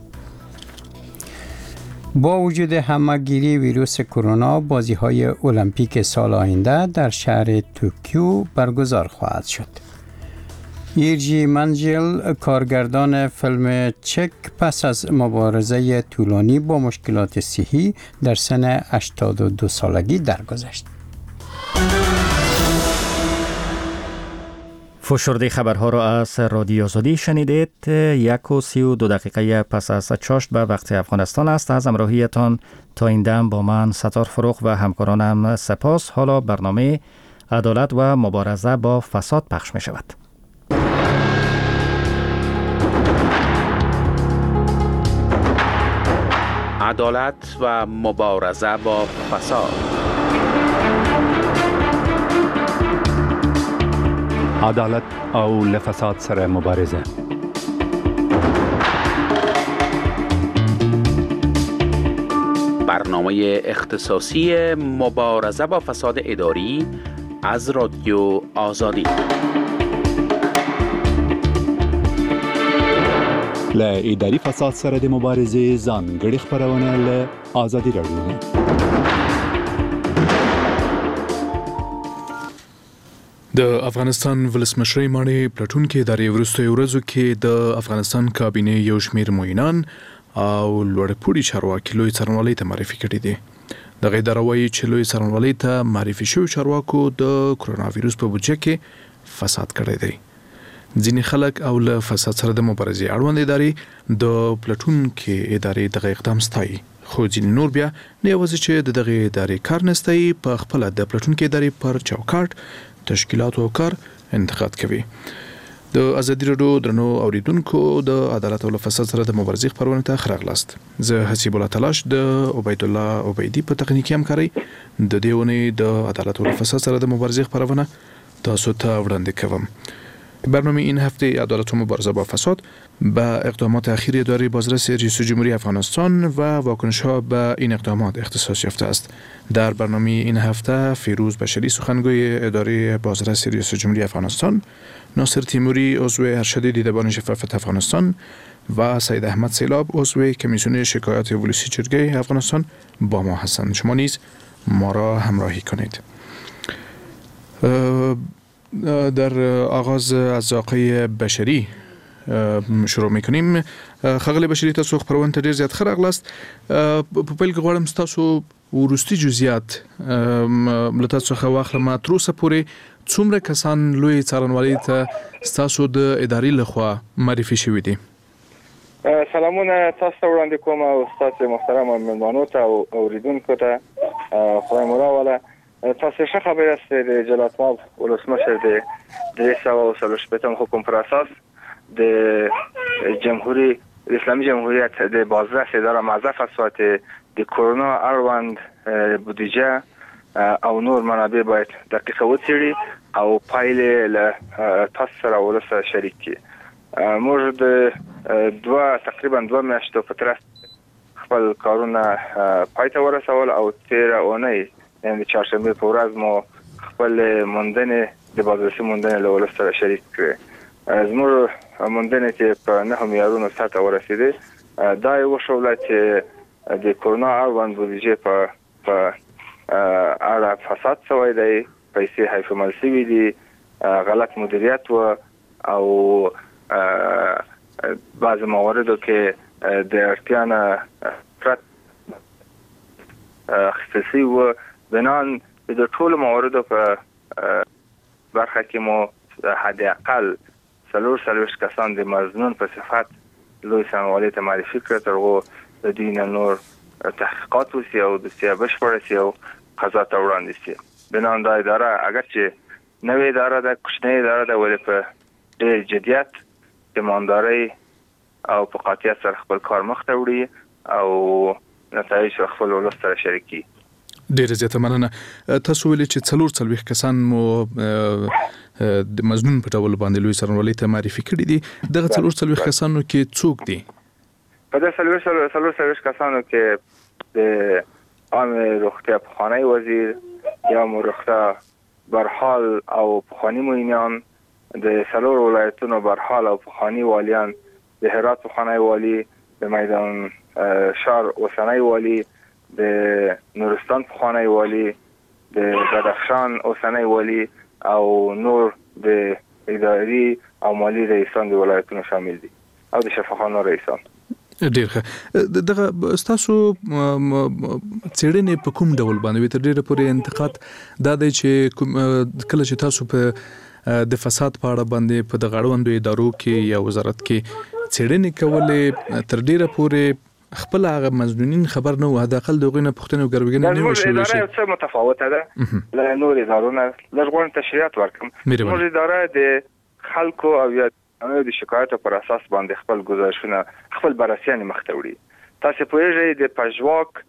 با وجود همه‌گیری ویروس کرونا، بازی‌های المپیک سال آینده در شهر توکیو برگزار خواهد شد. یرجی منجل کارگردان فیلم چک پس از مبارزه طولانی با مشکلات صحی در سن 82 سالگی درگذشت. فشرده خبرها را از رادیو آزادی شنیدید. 1:32 پس از چاشت به وقت افغانستان است. از همراهیتان تا این دم با من ستار فروغ و همکارانم سپاس. حالا برنامه عدالت و مبارزه با فساد پخش می شود. عدالت و مبارزه با فساد. عدالت او لفساد سره مبارزه. برنامه اختصاصی مبارزه با فساد اداری از رادیو آزادی. ل اداري فساد سره د مبارزې ځانګړي خبرونه له آزادي رادیو. د افغانستان ولسمشر ماڼۍ پلټونکو ادارې وروستیو ورځو کې د افغانستان کابینه یو شمېر معینان او لوړپوړي چارواکي لوی څارنوالۍ ته معرفي کړي دي. دغه اداره وایي چې لوی څارنوالۍ ته معرفي شوي چارواکو د کرونا ویروس په بودجه کې فساد کړی دی. ځینې خلک او له فساد سره د مبارزې اړوند ادارې د پلټونکو ادارې دغه اقدام ستایي، خو ځینې نور بیا نه یوازې چې د دغه ادارې کار نه ستایي، په خپله د پلټونکو ادارې پر چوکاټ تشکیلات او کار انتقاد کوي. د ازادي راډیو درنو اوریدونکو د عدالت او فساد سره د مبارزې خبرونه ته خراغلاست. زه حسیب الله تلاش د عبید الله عبیدی په تخنیکی همکاري د دیونې د عدالت او فساد سره د مبارزې خبرونه تاسو ته وړاندې کوم. برنامه این هفته عدالت و مبارزه با فساد به اقدامات اخیر اداره بازرس رئیس جمهوری افغانستان و واکنش‌ها به این اقدامات اختصاص یافته است. در برنامه این هفته فیروز بشری سخنگوی اداره بازرس رئیس جمهوری افغانستان، ناصر تیموری عضو ارشد دیدبان شفافیت افغانستان و سید احمد سیلاب عضو کمیسیون شکایات ولسی جرگه افغانستان با ما هستند. شما نیز ما را همراهی کنید. در آغاز از آقای بشری شروع میکنیم. خغل بشری تاسو خبرونه ته ډیر زیات خراغلاست. په پیل کې غواړم تاسو ورستي جزئیات لته څخه واخلم تر اوسه پورې څومره کسان لوی څارنوالۍ ته ستاسو د ادارې لخوا معرفي شوي دي؟ سلامونه تاسو ته وړاندې کوم او تاسو محترم مېلمانو ته او اوریدونکو ته خدای مو راوله. تاسو ښه خبر یاست د جلات ماب ولسمشر د 330 حکم پر اساس د جمهوری اسلامی جمهوریت د بازرس اداره معظف اسوات د کرونا اړوند بودیجه او نور منابع باید دقیقه وڅېړي او پایلې له تاسو سره ولسه شریک کړي. موږ د تقریبا 2 میاشتو په تر خپل کارونه پای ته ورسول او 13 اونۍ یعنی چهارشنبه په ورځ مو خپل موندنې د بازرسي موندنې له ولس سره شریک کړې. زموږ موندنې چې په 9 معیارونو سطح ورسېدې دا یو شوله چې د کرونا اړوند بودیجې په اړه فساد شوی دی، پیسې حیفمل شوي دي، غلط مدیریت و او بعض مواردو کې د اړتیا نه پرت اخیستل و. بنان د ټولو مواردو په برخه کې مو حد اقل 43 کسان د مظنون په صفت لوی څارنوالۍ ته معرفي کړه تر هغو د دوی نه نور تحقیقات وشي او دوسیه بشپړه شي او قضا ته وړاندې شي. بنان دا اداره اگرچې نوې اداره ده، کوچنۍ اداره ده، ولې په ډېر جدیت ایماندارۍ او په قاطعیت سره خپل کار مخ ته وړي او نتایج خپل ولس سره شریکي. ډیره زیاته مننه. تاسو ویلي چې 44 کسان مو د مظنون په ډول باندې لوی څارنوالۍ ته معرفي کړي دي. دغه 44 کسانو کې څوک دي؟ په دغه 44 کسانو کې د عام روغتیا پخوانی وزیر یا روغتیا برحال او پخوانی معینان، د 4 ولایتونو برحال او پخوانی والیان، د هرات پخوانی والی، د میدان شهر اوسنی والی، د نورستان پخوانی والی، د بدخشان اوسنی والی او نور د اداري او مالی رئیسان د ولایتونو شامل دي او د شفاخانو رئیسان. ډیر ښه. دغه ستاسو څېړنې په کوم ډول باندې تر ډیره پورې انتقاد دا دی چې کله چې تاسو په د فساد په اړه باندې په دغه اړوندو ادارو کې یا وزارت کې څېړنې کولې تر ډیره پورې خپل هغه مظنونین خبر نه و، حداقل دغه نه پوښتنه او ګروګنه نه وشي. دا څه متفاوته ده له نور ادارو نه. لږ تشریحات ورکم. موږ اداره د خلکو او یا د شکایتو پر اساس باندې خپل گزارشونه خپل بررسیان مخ ته وړي. تاسو پوهیږئ د پژواک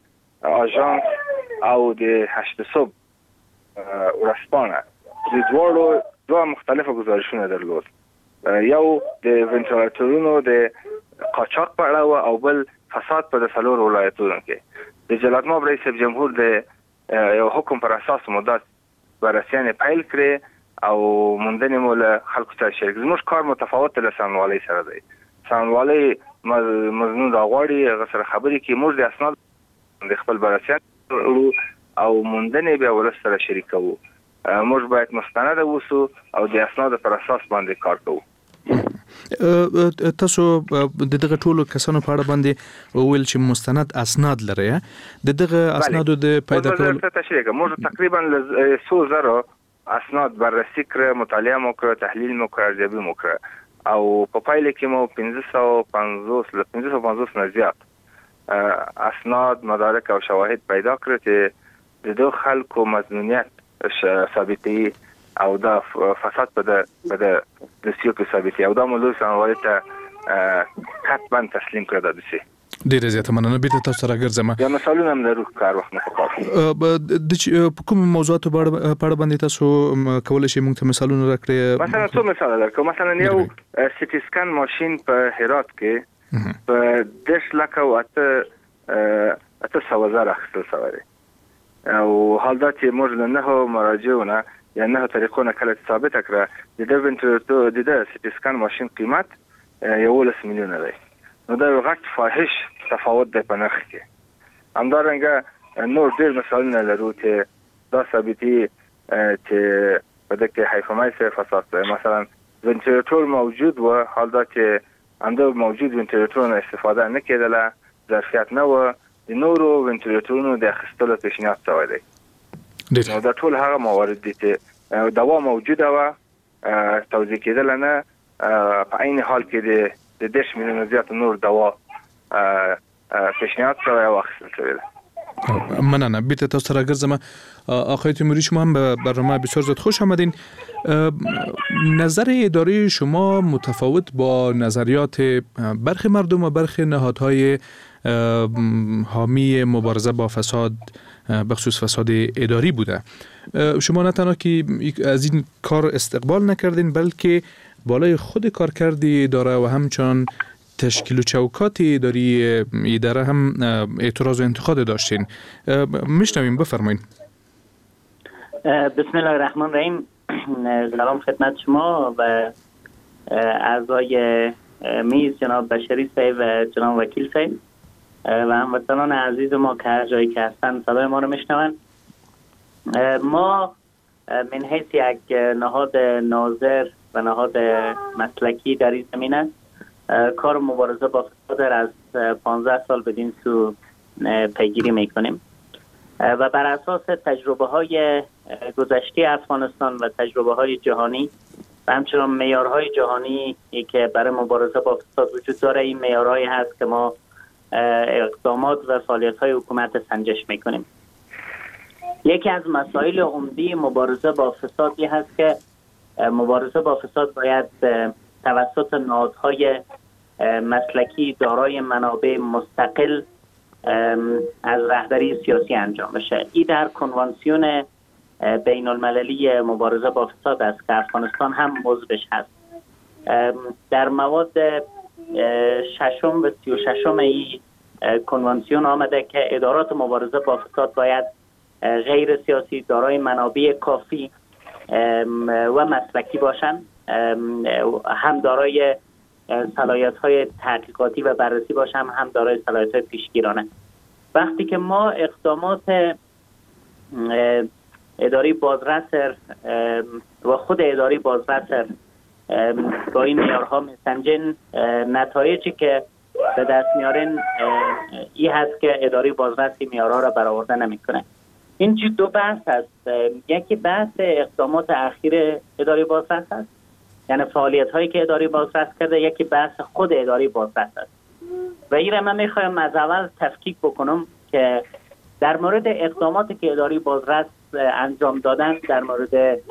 اژانس او د 8 صبح ورسپانه د دوه مختلفه گزارشونه درلود. یو د وینټیلیټرونو د قاچاق په اړه او بل فساد په د 4 ولایتونو کې. د جلات ماب رئیس جمهور د یو حکم پر اساس مدت بررسیان پیل کړي او موندنې مو له خلکو سره شریک. زموږ کار متفاوت له څارنوالۍ سره دی. څارنوالۍ مظنون راغواړي، هغه سره خبرې کوي، موږ د اسناد د خپل بررسیان او موندنې بیا ولس سره شریکوو. موږ باید مستند اوسو او د اسناد پر اساس باندې کار کوو. تاسو د دغه ټولو کسانو په اړه باندې ویل چې مستند اسناد لري. د دغه اسنادو د پیدا کولو تشریح کوم. موږ تقریبا 100,000 اسناد بررسي کړ، مطالعه مو کړ، تحلیل مو کړ، ارزیابي مو کړ او په پایله کې مو 550 نه زیات اسناد، مدارک او شواهد پیدا کړ چې د دوه خلکو مظنونیت ثابتي او دا فساد په د دوسیو کې ثابتي او دا مولوی څارنوالۍ ته کتبا تسلیم کړ. د دوسیه ډیره زیاته مننه. بیرته تاسو سره ګرځم. یا مثالونه هم لرو کار وخت نه پکار. په کوم موضوعاتو په اړه باندې تاسو کولای شئ موږ ته مثالونه راکړئ؟ مثلا څو مثال درکوم. مثلا یو سټي سکان ماشين په هرات کې په 10 لک او 800,000 اخیستل شوی او حال دا چې موږ نه مراجعونه یا نه طریقونه کله ثابت کړه د وینټیلیټر د سټي سکان ماشين قیمت 11 میلیون دی. نو دا یو غټ فاحش تفاوت دی په نرخ کې. همدارنګه نور ډېر مثالونه لرو چې دا ثابتي چې په دغه حیفمای سره فساد دی. مثلا وینټیلیټر موجود و، حال دا چې انده موجود وینټیلیټرونو استفاده نه کېدله، ظرفیت نه و، د نورو وینټیلیټرونو د اخیستلو پیشنهاد شوی دی. نو دا ټول هغه موارد دي چې دوا موجوده و توزیع کېدل نه. په عین حال کې د 10 میلیون زیات نور دوا پیشنهاد شوی او اخیستل شوی ده. مننه. بیت تاسو را ګرځم. آقای تیموری، شما هم به برنامه بسیار زیاد خوش آمدین. نظر اداره شما متفاوت با نظریات برخی مردم و برخی نهادهای حامی مبارزه با فساد بخصوص فساد اداری بوده. شما نه تنها که از این کار استقبال نکردین بلکه بالای خود کارکرد اداره و همچنان تشکیل و چوکات اداری اداره هم اعتراض و انتقاد داشتین. میشنویم، بفرمایید. بسم الله الرحمن الرحیم. سلام خدمت شما و اعضای میز جناب بشری صاحب و جناب وکیل صاحب و هموطنان عزیز ما که هر جایی که هستن صدای ما رو میشنون. ما من حیث یک نهاد ناظر و نهاد مسلکی در این زمینه کار مبارزه با فساد از 15 سال بدین سو پیگیری میکنیم و بر اساس تجربه های گذشته افغانستان و تجربه های جهانی و همچنان معیارهای جهانی که برای مبارزه با فساد وجود داره، این معیارهایی هست که ما اقدامات و فعالیت های حکومت سنجش میکنیم. یکی از مسائل عمده مبارزه با فسادی هست که مبارزه با فساد باید توسط نهادهای مسلکی دارای منابع مستقل از رهبری سیاسی انجام بشه. این در کنوانسیون بین المللی مبارزه با فساد است که افغانستان هم عضوش هست. در مواد 6 و 36 این کنوانسیون آمده که ادارات مبارزه با فساد باید غیر سیاسی، دارای منابع کافی و مسلکی باشند، هم دارای صلاحیت‌های تحقیقاتی و بررسی باشند، هم دارای صلاحیت‌های پیشگیرانه. وقتی که ما اقدامات اداری بازرس و خود اداری بازرس با این معیارها میسنجن، نتایجی که به دست میارن این هست که اداری بازرس این معیارها را برآورده نمیکنه. این دو بحث هست. یکی بحث اقدامات اخیر اداری بازرس است، یعنی فعالیت هایی که اداری بازرس کرده. یکی بحث خود اداری بازرس است و این را من میخوایم از اول تفکیک بکنم که در مورد اقداماتی که اداری بازرس انجام دادن در مورد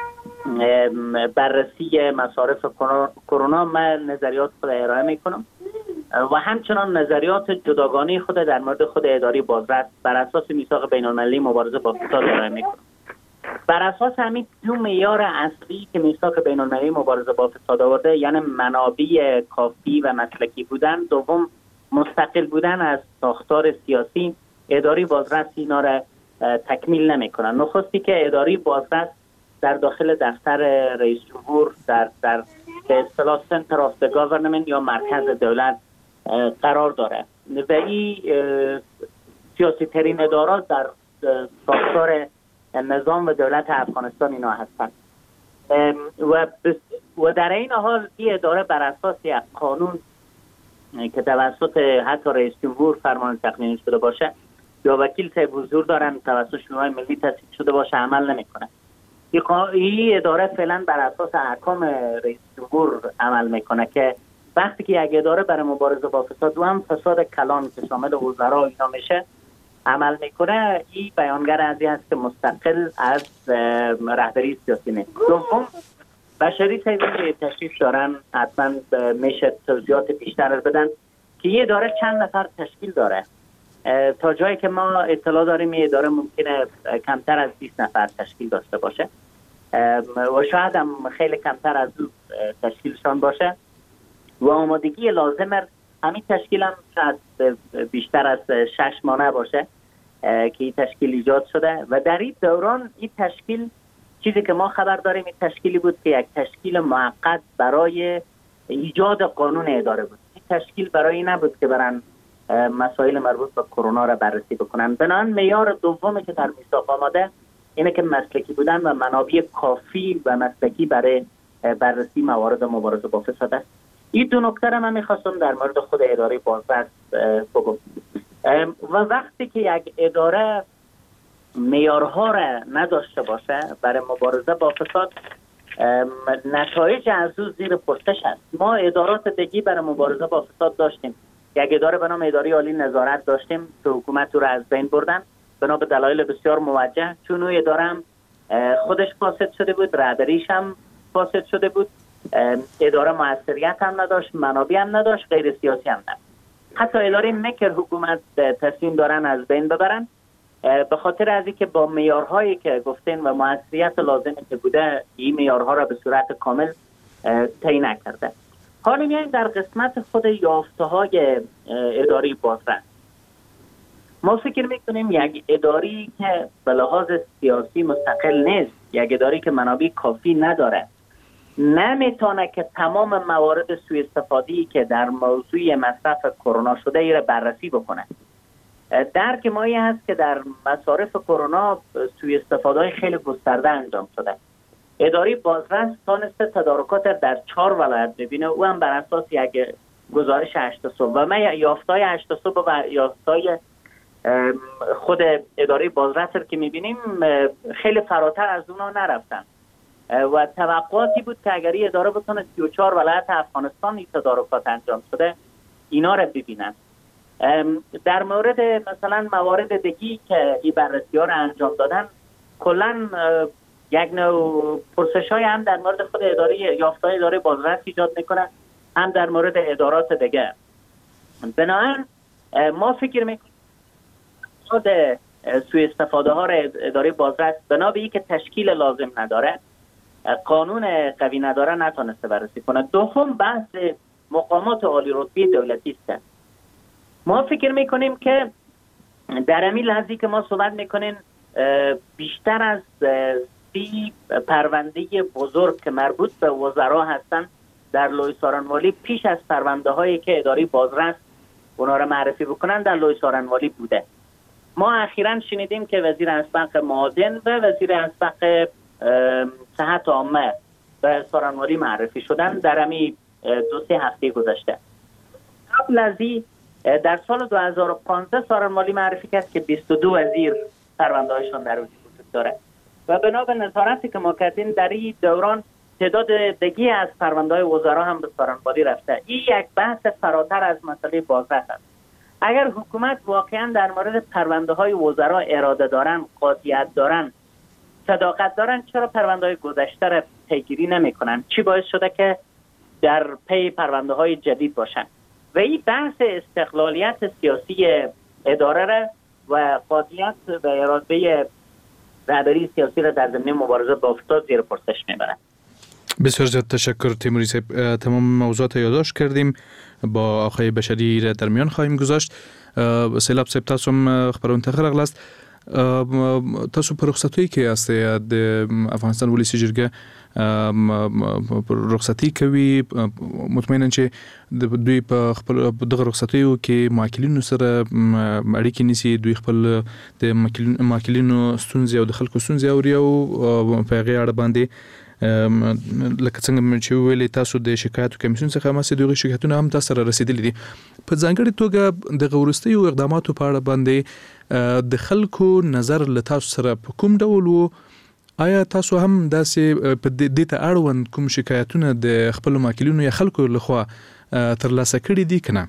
بررسی مصارف کرونا من نظریات خود ارائه میکنم و همچنان نظریات جداگانه خود در مورد خود اداری بازرس بر اساس میثاق بین المللی مبارزه با فساد ارائه میکنم. بر اساس همین دو معیار اصلی که میثاق بین المللی مبارزه با فساد آورده، یعنی منابع کافی و مسلکی بودن، دوم مستقل بودن از ساختار سیاسی، اداری بازرس اینا را تکمیل نمیکنن. نخستی که اداری بازرس در داخل دفتر رئیس جمهور در به اصطلاح سنتر آف دی گاورنمنت یا مرکز دولت قرار داره و این سیاسی ترین ادارات در ساختار نظام و دولت افغانستان اینا هستند و در این حال این اداره بر اساس یک قانون که توسط حتی رئیس جمهور فرمان تقنینی شده باشه یا وکیل صاحب حضور دارن توسط شورای ملی تصویب شده باشه عمل نمیکنه. این اداره فعلا بر اساس احکام رئیس جمهور عمل میکنه که وقتی که یک اداره برای مبارزه با فساد و هم فساد کلان که شامل وزرا اینا میشه عمل میکنه، این بیانگر از این هست که مستقل از رهبری سیاسی نیست. دوم، بشری صاحب تشریف دارن، حتما میشه توضیحات بیشتر بدن که یه اداره چند نفر تشکیل داره. تا جایی که ما اطلاع داریم یه اداره ممکنه کمتر از 20 نفر تشکیل داشته باشه و شاید هم خیلی کمتر از اون تشکیلشان باشه و آمادگی لازم همین تشکیل هم شاید بیشتر از 6 ماه باشه که این تشکیل ایجاد شده و در این دوران این تشکیل چیزی که ما خبر داریم این تشکیلی بود که یک تشکیل موقت برای ایجاد قانون اداره بود. این تشکیل برای نبود که برن مسائل مربوط به کرونا را بررسی بکنن. بنابراین معیار دومی که در میثاق آمده اینه که مسلکی بودن و منابع کافی و مسلکی برای بررسی موارد مبارزه با فساد است. این دو نکته را من میخواستم در مورد خود اداره بازرس بگم. و وقتی که یک اداره معیارها را نداشته باشه برای مبارزه با فساد، نتایج از او زیر پرسش است. ما ادارات دیگی برای مبارزه با فساد داشتیم. یک اداره به نام اداره عالی نظارت داشتیم که حکومت رو از بین بردن بنا به دلایل بسیار موجه، چون او اداره هم خودش فاسد شده بود، رهبریش هم فاسد شده بود، اداره موثریت هم نداشت، منابع هم نداشت، غیر سیاسی هم نداشت. حتی اداره مکر حکومت تصمیم دارن از بین ببرن به خاطر از اینکه با معیارهایی که گفتین و موثریت لازمی که بوده این معیارها را به صورت کامل طی نکرده. حالا میایم در قسمت خود یافته‌های اداری بازرس. ما فکر میکنیم یک اداری که به لحاظ سیاسی مستقل نیست، یک اداری که منابع کافی نداره، نمیتونه که تمام موارد سوء استفاده‌ای که در موضوع مصرف کرونا شده ای را بررسی بکنه. درک ما این هست که در مصارف کرونا سوء استفاده‌های خیلی گسترده انجام شده. اداره بازرس تانسته تدارکات در 4 ولایت ببینه، او هم بر اساس یک گزارش 8 صبح و ما یافته‌های 8 صبح و یافته‌های خود اداره بازرس که میبینیم خیلی فراتر از اونا نرفتن و توقعاتی بود که اگر اداره بتونه 34 ولایت افغانستان این تدارکات انجام شده اینا رو ببینن. در مورد مثلا موارد دیگی که این بررسی ها رو انجام دادن، کلا یک نوع پرسش های هم در مورد خود اداره یافته‌های اداره بازرس ایجاد میکنن، هم در مورد ادارات دیگه. بنابراین ما فکر میکنیم خود سوء استفاده ها را اداره بازرس بنا به اینکه تشکیل لازم نداره، قانون قوی نداره، نتونسته بررسی کنه. دوم بحث مقامات عالی رتبه دولتی است. ما فکر میکنیم که در همین لحظه که ما صحبت میکنیم بیشتر از 30 پرونده بزرگ که مربوط به وزرا هستند در لوی سارنوالی پیش از پرونده هایی که اداره بازرس اونا را معرفی بکنن در لوی سارنوالی بوده. ما اخیراً شنیدیم که وزیر اسبق معادن و وزیر اسبق صحت عامه به سارنوالی معرفی شدن در همین 2-3 هفته گذشته. قبل از این در سال 2015 سارنوالی معرفی کرد که 22 وزیر پرونده هایشان در وجود داره و بنا به نظارتی که ما کردیم در این دوران تعداد دیگه از پرونده های وزرا هم به سارنوالی رفته. این یک بحث فراتر از مسئله بازرس است. اگر حکومت واقعا در مورد پرونده های وزرا اراده دارن، قاطعیت دارن، صداقت دارن، چرا پرونده های گذشته را پیگیری نمی کنن؟ چی باعث شده که در پی پرونده های جدید باشن؟ و این بحث استقلالیت سیاسی اداره را و قاطعیت و اراده رهبری سیاسی را در زمینه مبارزه با فساد زیر پرسش میبرن. بسیار زیاد تشکر تیموری صاحب. تمام موضوعات یادداشت کردیم، با آقای بشری را در میان خواهیم گذاشت. سیلاب صاحب تاسو هم خبرون تخیر اغلاست. تاسو پر رخصتوی که است د افغانستان ولسی جرګه رخصتي کوي، مطمئنا چې دوی په خپل دغه رخصتیو کې ماکلینو سره اړیکې نیسي، دوی خپل د ماکلینو ستونزې او د خلکو ستونزې اوري او په هغې اړه باندې لکه څنګه چې ویلې تاسو د شکایتو کمیسیون څخه ماسه دغه شکایتونه هم تاسو سره رسیدلي دي. په ځانګړي توګه د وروستیو اقداماتو په اړه باندې د خلکو نظر له تاسو سره په کوم ډول وو؟ آیا تاسو هم داسې په دې ته اړوند کوم شکایتونه د خپل ماکلینو یا خلکو لخوا ترلاسه کړي دي که نه؟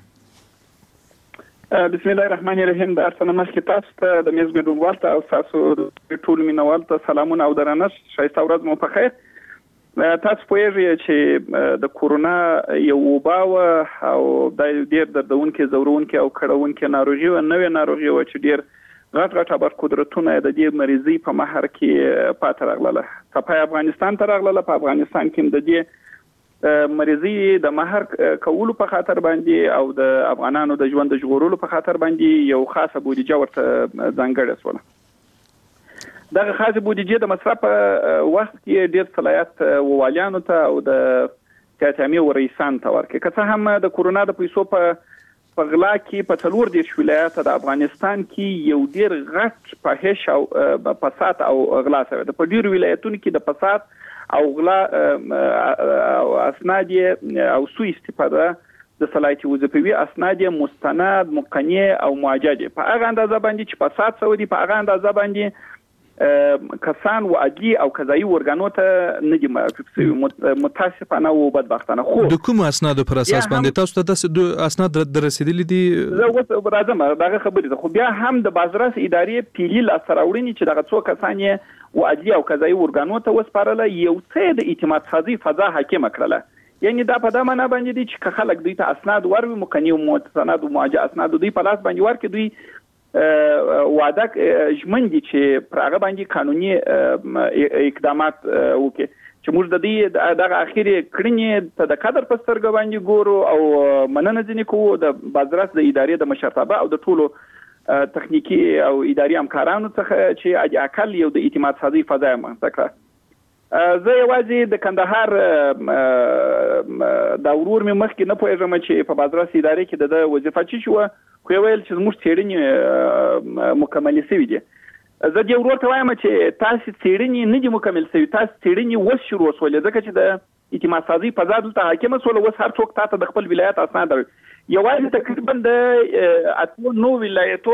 بسم الله الرحمن الرحیم. د ارسنه مخکې تاسو ته د میز ګډونوال ته او تاسو ټول مینوال ته سلامونه او درنښت. ښایسته ورځ مو په خیر. تاسو پوهیږئ چې د کورونا یو وبا وه او دا ډېر دردونکې ځورونکې او کړونکې ناروغي وه، نوې ناروغي وه چې ډېر غټ ابر قدرتونه د دې مریضي په مهر کې پاتې راغله. څپه افغانستان ته راغله. په افغانستان کې د دې مریضي د مهر کولو په خاطر باندې او د افغانانو د ژوند د ژغورلو په خاطر باندې یو خاصه بودیجه ورته ځانګړې شوله. دغه خاصه بودیجه د مصرف وخت کې ډېر صلاحیت والیانو ته او د سیاسي ورئیسان ته ورکړي. که څه هم د کورونا د پیسو په غلا کې په 40 ولایت د افغانستان کې یو ډېر غټ فاحش او فساد او غلا شوی ده. په ډېرو ولایتونو کې د فساد او غلا او اسناد او سوء استفاده د صلاحیتي وظیفوي اسناد مستند مقنع او معجد په هغه اندازه باندې چې فساد شوی دی، په هغه اندازه باندې کسان وعدي او قضایي ورګانو ته نه دي معرفي شوي متاسفانه او بدبختانه. خو د کوم اسناد پر اساس باندې تاسو ته د اسناد در رسیدلي دي؟ زه اوس راځم دغه خبرې ده، خو بیا هم د بازرس ادارې پیلي لاسته راوړنې چې دغه څو کسان یې وعدي او قضایي ورګانو ته وسپارله یو څه د اعتماد سازي فضا حاکمه کړله. یعنی دا په دا معنا باندې دي چې خلک دوی ته اسناد وروي مکنی او مستند او معجه اسناد دوی په لاس باندې ورکړي، دوی وعده ژمن دي چې پر هغه باندې قانوني اقدامات وکړي چې موږ د دې دغه اخیری کړنې ته د قدر په سترګه باندې ګورو او مننه ځنې کوو د بازرس د ادارې د مشرتابه او د ټولو تخنیکی او اداري همکارانو څخه چې اجي اقل یو د اعتماد سازي فضا منځته کړه. زه یوازې د کندهار دا ورور مې مخکې نه پوهېږم چې په بازرس ادارې کې د وظیفه چی شو، خو ویل چې زموږ څېړنې مکملې شوې دي. زه دې ورور ته وایم چې تاسو څېړنې نه دي مکمل شوي، تاسو څېړنې اوس شروع شولې ځکه چې د اعتماد سازي فضا دلته حاکمه شوله. اوس هر څوک تاسو د خپل ولایت اسناد یوازې تقریبا د 9 ولایتو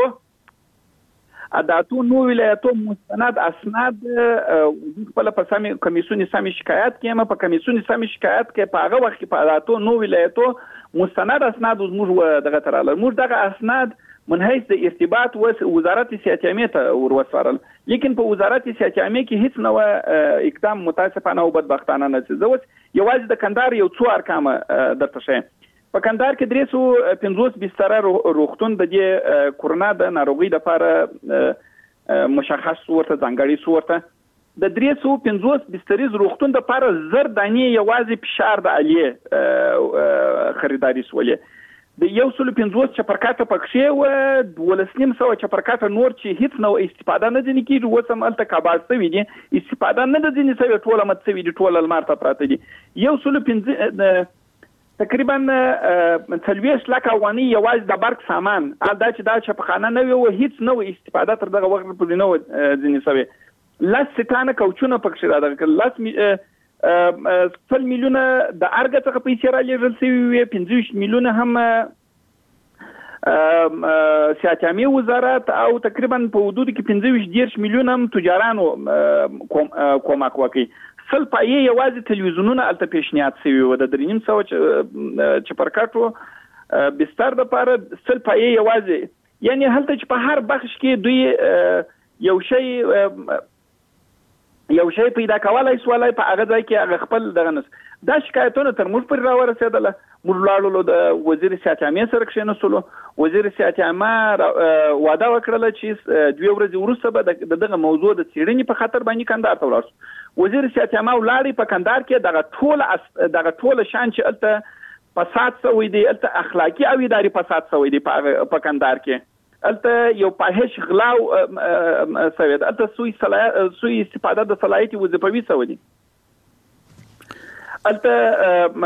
مستند اسناد خپل په سمي کمیسیون سمي شکایت کېما په کمیسیون سمي شکایت کې په هغه وخت کې په 9 ولایتو مستند اسناد موږ دغه تراله موږ دغه اسناد من حيث د ارتباط وزارت صحت عامه ته ورسپارل، لیکن په وزارت صحت عامه کې هیڅ نو اقدام متاسفانه او بدبختانه نه څه. زه یوازې د کندهار یو څو ارقام درته ښیم. په کندهار کې 350 بستر روغتون د دې کورونا د ناروغي لپاره مشخص ورته ځانګړي صورت د 350 بستریز روغتون د لپاره زر دانې یوازې فشار د عالیه خریداري سولې د 150 چپرکاته پکښې و 1200 چپرکاته نور چې هیڅ نو استفاده نه ځنی کیږي. وسم الته کابل سوي دي استفاده نه د ځنی سوي ټوله مت سوي دي ټوله المارته پراته دي. 150 تقریبا 30 لک افغاني یوازې د برق سامان دا چې دا چپخانه نه وي او هیڅ نو استفاده تر دغه وخت په نو ځنی سوي. لاس ستانه کوچونه پکښې راځي لاس 1 میلیونه د ارګ څخه پیسې را لېږل شوي، 15 میلیونه هم صحت عامه وزارت او تقریبا په حدود کې 15 میلیونه هم تجارانو کومک وکړي. 100 پایې یوازې تلویزیونونه الته پیشنهاد شوي و د 300 چپرکاټو بستر د لپاره 100 پایې یوازې، یعنی هلته چې په هر بخش کې دوی یو شی پیدا کولای سوالای په هغه ځای کې هغه خپل دغه نس دا شکایتونه تر موږ پر راورسېدله. موږ لاړو د وزیر صحت عامه سره کښېنستلو، وزیر صحت عامه وعده وکړله چې 2 ورځې وروسته به دغه موضوع د څېړنې په خاطر باندې کندهار ته ولاړ شو. وزیر صحت عامه ولاړې په کندهار کې دغه ټوله شان چې الته فساد سوی دی، الته اخلاقي او اداري فساد سوی دی په کندهار کې، الته یو پاهش غلاو سوی دی، الته سوی استفاده د صلاحیت وظیفوي سوی دی، الته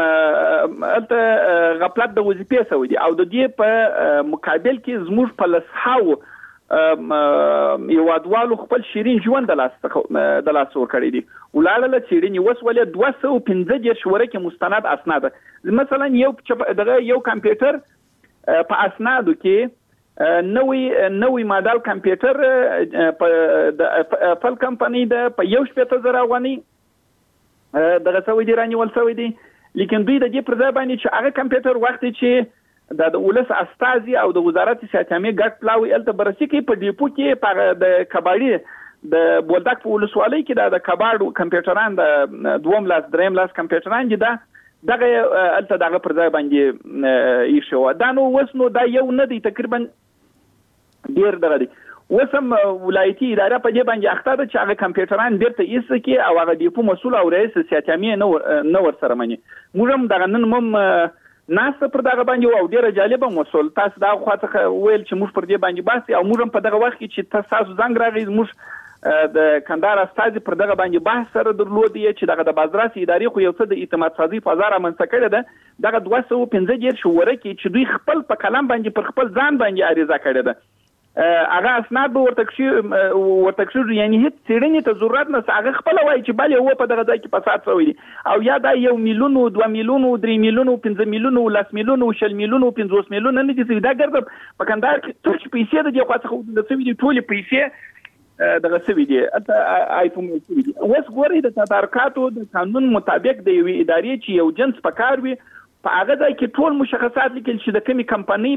غفلت د وظیفې سوی دی. او د دې په مقابل کې زموږ په لسحاو یوادوالو خپل شیرین ژوند د لاس ورکړی دي. ولاړه څېړنې وسولې 215 ورکې مستند اسناد، مثلا یو کمپیوټر په اسنادو کې نوې ماډل کمپیوټر په فل کمپنی د په 1.0 افغاني دغه سوي دي رانیول سوي دي، لیکن دوی د دې پر ځای باندې چې هغه کمپیوټر وخت چې د ولس استازي او د وزارت صحت عامه ګډ پلاوي الته برسي کې په ډیپو کې په د کباړي د بولدک په ولسوالۍ کې د کباړو کمپیوټران د 2 لاس 3 لاس کمپیوټران دي دغه الته دغه پر ځای باندې ایښو. دا نو وسنو دا یو نه دی، تقریبا ډیر دغه دی. وسم ولایتي اداره په دې باندې اخته ده چې هغه کمپیوټران بیرته ایسته کې او هغه ډیپو مسؤل او رئیس صحت عامه نه ور سره مني. موږ هم دغه نن مم ناس پر دغه باندې او ډیره جالبه مسول تاسو دا خواته ویل چې موږ پر دې باندې باسي او موږ هم په دغه وخت کې چې تاسو زنګ راغی موږ د کندهار استاد پر دغه باندې بحث سره درلودي چې دغه د بازرس ادارې خو یو څه د اعتماد سازي فضا رامنځته کړې ده. دغه 215 شوره کې چې دوی خپل په کلام باندې پر خپل ځان باندې عریضه کړې ده، هغه اسناد به ورته کښو، یعنی هیڅ څېړنې ته ضرورت نشته. هغه خپل وایي چې بلې هو په دغه ځای کې فساد شوی دی او یا دا 1 میلیون 2 میلیون 3 میلیون 5 میلیون 10 میلیون 6 میلیون 50 میلیون نه دي. دا ګرځي په کندهار کې څو پیسې د دې خواڅه خو د سوي دي ټولې پیسې دغه سوي دي آیفون سوي دي. اوس ګورئ د تدارکاتو د قانون مطابق د یوې ادارې چې یو جنس پکار وي په هغه ځای کې ټول مشخصات لیکل چې د کومې کمپنۍ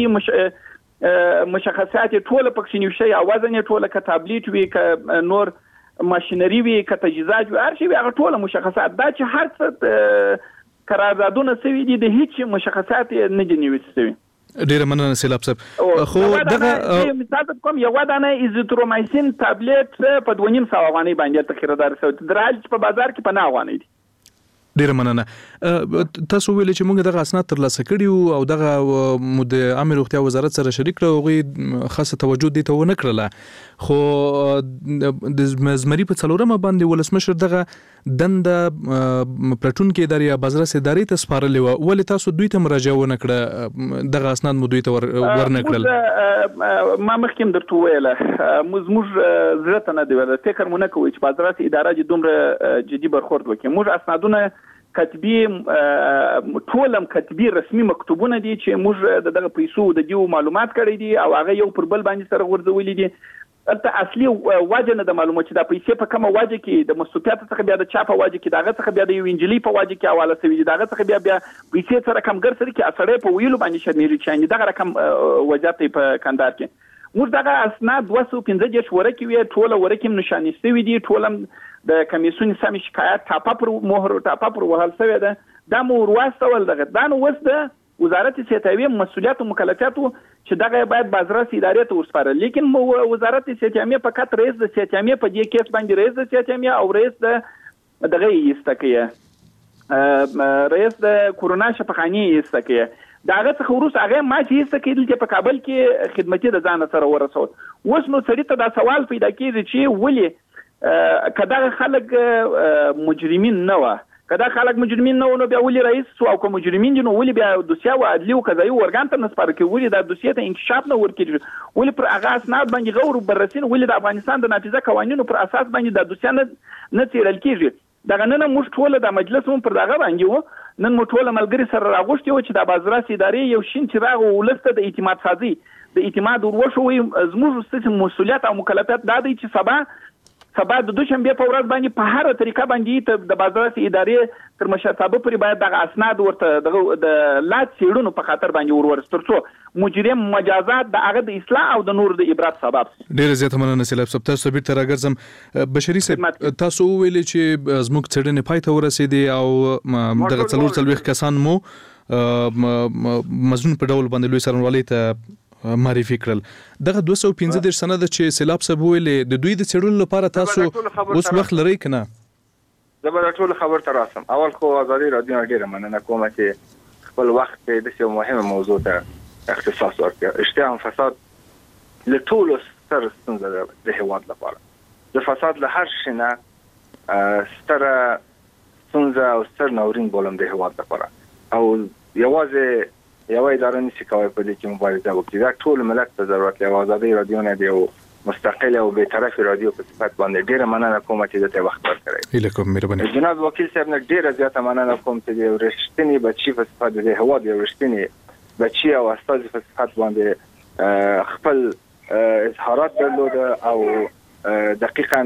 باندې مشخصات ټول پکې نیو شي، وزن ټول ک تابلیټ وي ک نور ماشينري وي ک تجهیزات وي هر شي هغه ټول مشخصات دا چې هر څه قراردادونه سوي دي د هیڅ مشخصات نه دي نیول شوی. ډیره مننه سیلاب صاحب. خو دغه مثال کوم یو دانه ایزوترومایسین ټابلیټ په 2.5 افغانۍ باندې تقریرا سوت درال په بازار کې په 9 افغانۍ دي. ډیره مننه. تاسو ویل چې موږ دغه اسناد ترلاسه کړي او دغه مد عامه روغتیا وزارت سره شریک کړو، هغه خاصه توجه دي ته ونه کړله، خو د زمري په څلورمه باندې ولسمشر دغه دنده پلټون کې ادارې یا بازرس ادارې ته سپارلې و، ولې تاسو دوی ته مراجعه ونه کړه، دغه اسناد مو دوی ته ورنه کړل؟ ما مخکې درته ویله موږ زړه ته نه دی ویل، فکر مو نه کوي چې بازرس اداره دومره جدي برخورد وکړي. موږ اسنادونه کتبي ټولم کتبي رسمي مکتوبونه دي چې موږ دغه پیسو د دیو معلومات کړی دي او هغه یو پر بل باندې سره ورځولې دي. البته اصلي واجه نه د معلومات چې د پیسې په کومه واجه کې د مسولیت څخه بیا د چا په واجه کې دغه څخه بیا د یو انجلي په واجه کې حواله شوی دي، دغه څخه بیا پیسې سره کمګر سره کې اثرې په ویلو باندې شمیري چې دغه رقم وجات په کندهار کې. موږ دغه اسناد 215 ورکې وی ټول ورکې نشانې شوی دي، ټولم د کمیسیون سم شکایت ټاپه پر مهر ټاپه پر وهل شوی ده. دا مو ورواستول دغه دا نو وس د وزارت صحت مسؤلیت او مکلفیاتو چې دغه باید بازرس ادارې ته ورسپارل، لیکن وزارت صحت فقط رئیس د صحت په دې کیس باندې رئیس د صحت او رئیس د دغه یستکیه رئیس د کورونا شفاخانه یستکیه داغه څخه وروسته هغه ما چې یستکیدل چې په کابل کې خدمتي د ځان سره ورسول. اوس نو سړی ته دا سوال پیدا کیږي چې ولې کدا خلک مجرمین نه و، کدا خلک مجرمین نه نو بیا ولې رئیس سو او کوم مجرمین نو ولې بیا دوسیه او عدلی او قضایي ورګان ته نسپار کوي، ولې دا دوسیه ته انکشاف نه ورکړي، ولې پر هغه اسناد باندې غور بررسین، ولې د افغانستان د نافذه قوانینو پر اساس باندې د دوسیه نه څیړل کیږي. دغه نن موږ ټول د مجلس هم پر دغه باندې وو، نن موږ ټول ملګری سره راغوښتي و چې د بازرس ادارې یو شین چې راغو ولسته د اعتماد سازي د اعتماد وروشوي. زموږ ستاسو مسؤلیت او مکلفیت دا دی چې سبا د دوشنبه په ورځ باندې په هر طریقه باندې د بازرس ادارې تر مشرتابه پورې باید دغه اسناد ورته د لات سیړونو په خاطر باندې ورورستر څو مجرم مجازات د هغه د اصلاح او د نور د عبرت سبب. ډیر زیات مننه سیلاب صاحب. تاسو بیرته راګرځم. بشری صاحب تاسو ویلي چې زموږ څېړنې پای ته ورسېدې او دغه 440 کسان مو مزون په ډول باندې لوی سرنوالي ته معرفي کړل. دغه 215 سند چې سیلاب صاحب ویلې د دوی د څېړلو لپاره تاسو اوس وخت لرئ کنه؟ زه به ټول خبر تر راسم. اول خو ازادي رادیو ډیره مننه کوم چې خپل وخت د یو مهمه موضوع ته اختصاص ورکړ. اشتعال فساد له ټولو ستر ستونزه د هیواد لپاره، د فساد له هر شي نه ستره ستونزه او ستر ناورین بولم د هیواد لپاره، او یوازې یو اداره نشي کوي په دې کې مبارزه وکړي. دا ټول ملت ته ضرورت لري. ازادي رادیو نه دی او مستقل او به طرف رادیو په صفت باندې ډیره مننه کوم چې د وخت ورکړی. هیله کوم مهرباني. جناب وکیل صاحب نه ډیره زیاته مننه کوم چې د رښتینی بچی په صفت د هوا د رښتینی بچی او استاد په صفت باندې خپل اظهارات درلود او دقیقاً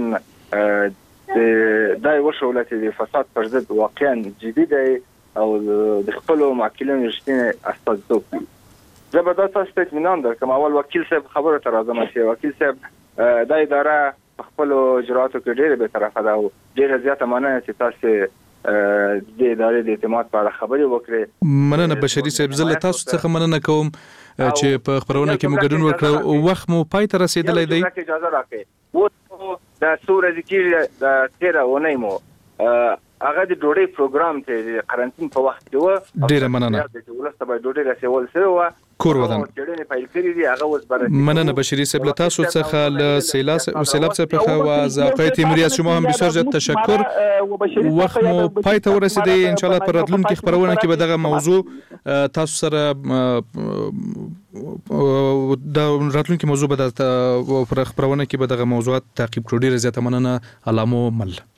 د وشولت د فساد پر ضد واقعا جدي دی او د خپل معقولین رښتینی استازیتوب کوي. زه به دا تاسو ته اطمینان درکړم. اول وکیل صاحب خبره تر راځم چې وکیل صاحب د اداره په خپل اجراتو کې ډېر به طرفه ده او ډېر زیاته مننه چې تاسو د ادارې د اعتماد په اړه خبرې وکړې. مننه بشری صاحب. زه له تاسو څخه مننه کوم چې په خبرونه کې مو ګډون وکړ او وخت مو پای ته رسیدلی دی. اجازه راکړئ و د سورې ذکر د 13 ونې مو هغه د ډوډۍ پروګرام ته قرنټین په وخت کې و. ډیره مننه. د ولسته به ډوډۍ رسول سره و کور ودان. ډېرې پیل کړې دي هغه اوس برابر. مننه بشری صاحب. له تاسو څخه له سیلاب څخه و از آقای تیموری از شما هم بسیار زیاد تشکر. وخت مو پای ته ورسیدی. ان شاء الله پر راتلونکي خبرونه کې به دغه موضوع تاسو سره د راتلونکي موضوع به پر خبرونه کې به دغه موضوعات تعقیب کړو. ډیره زیاته مننه. علامو مل.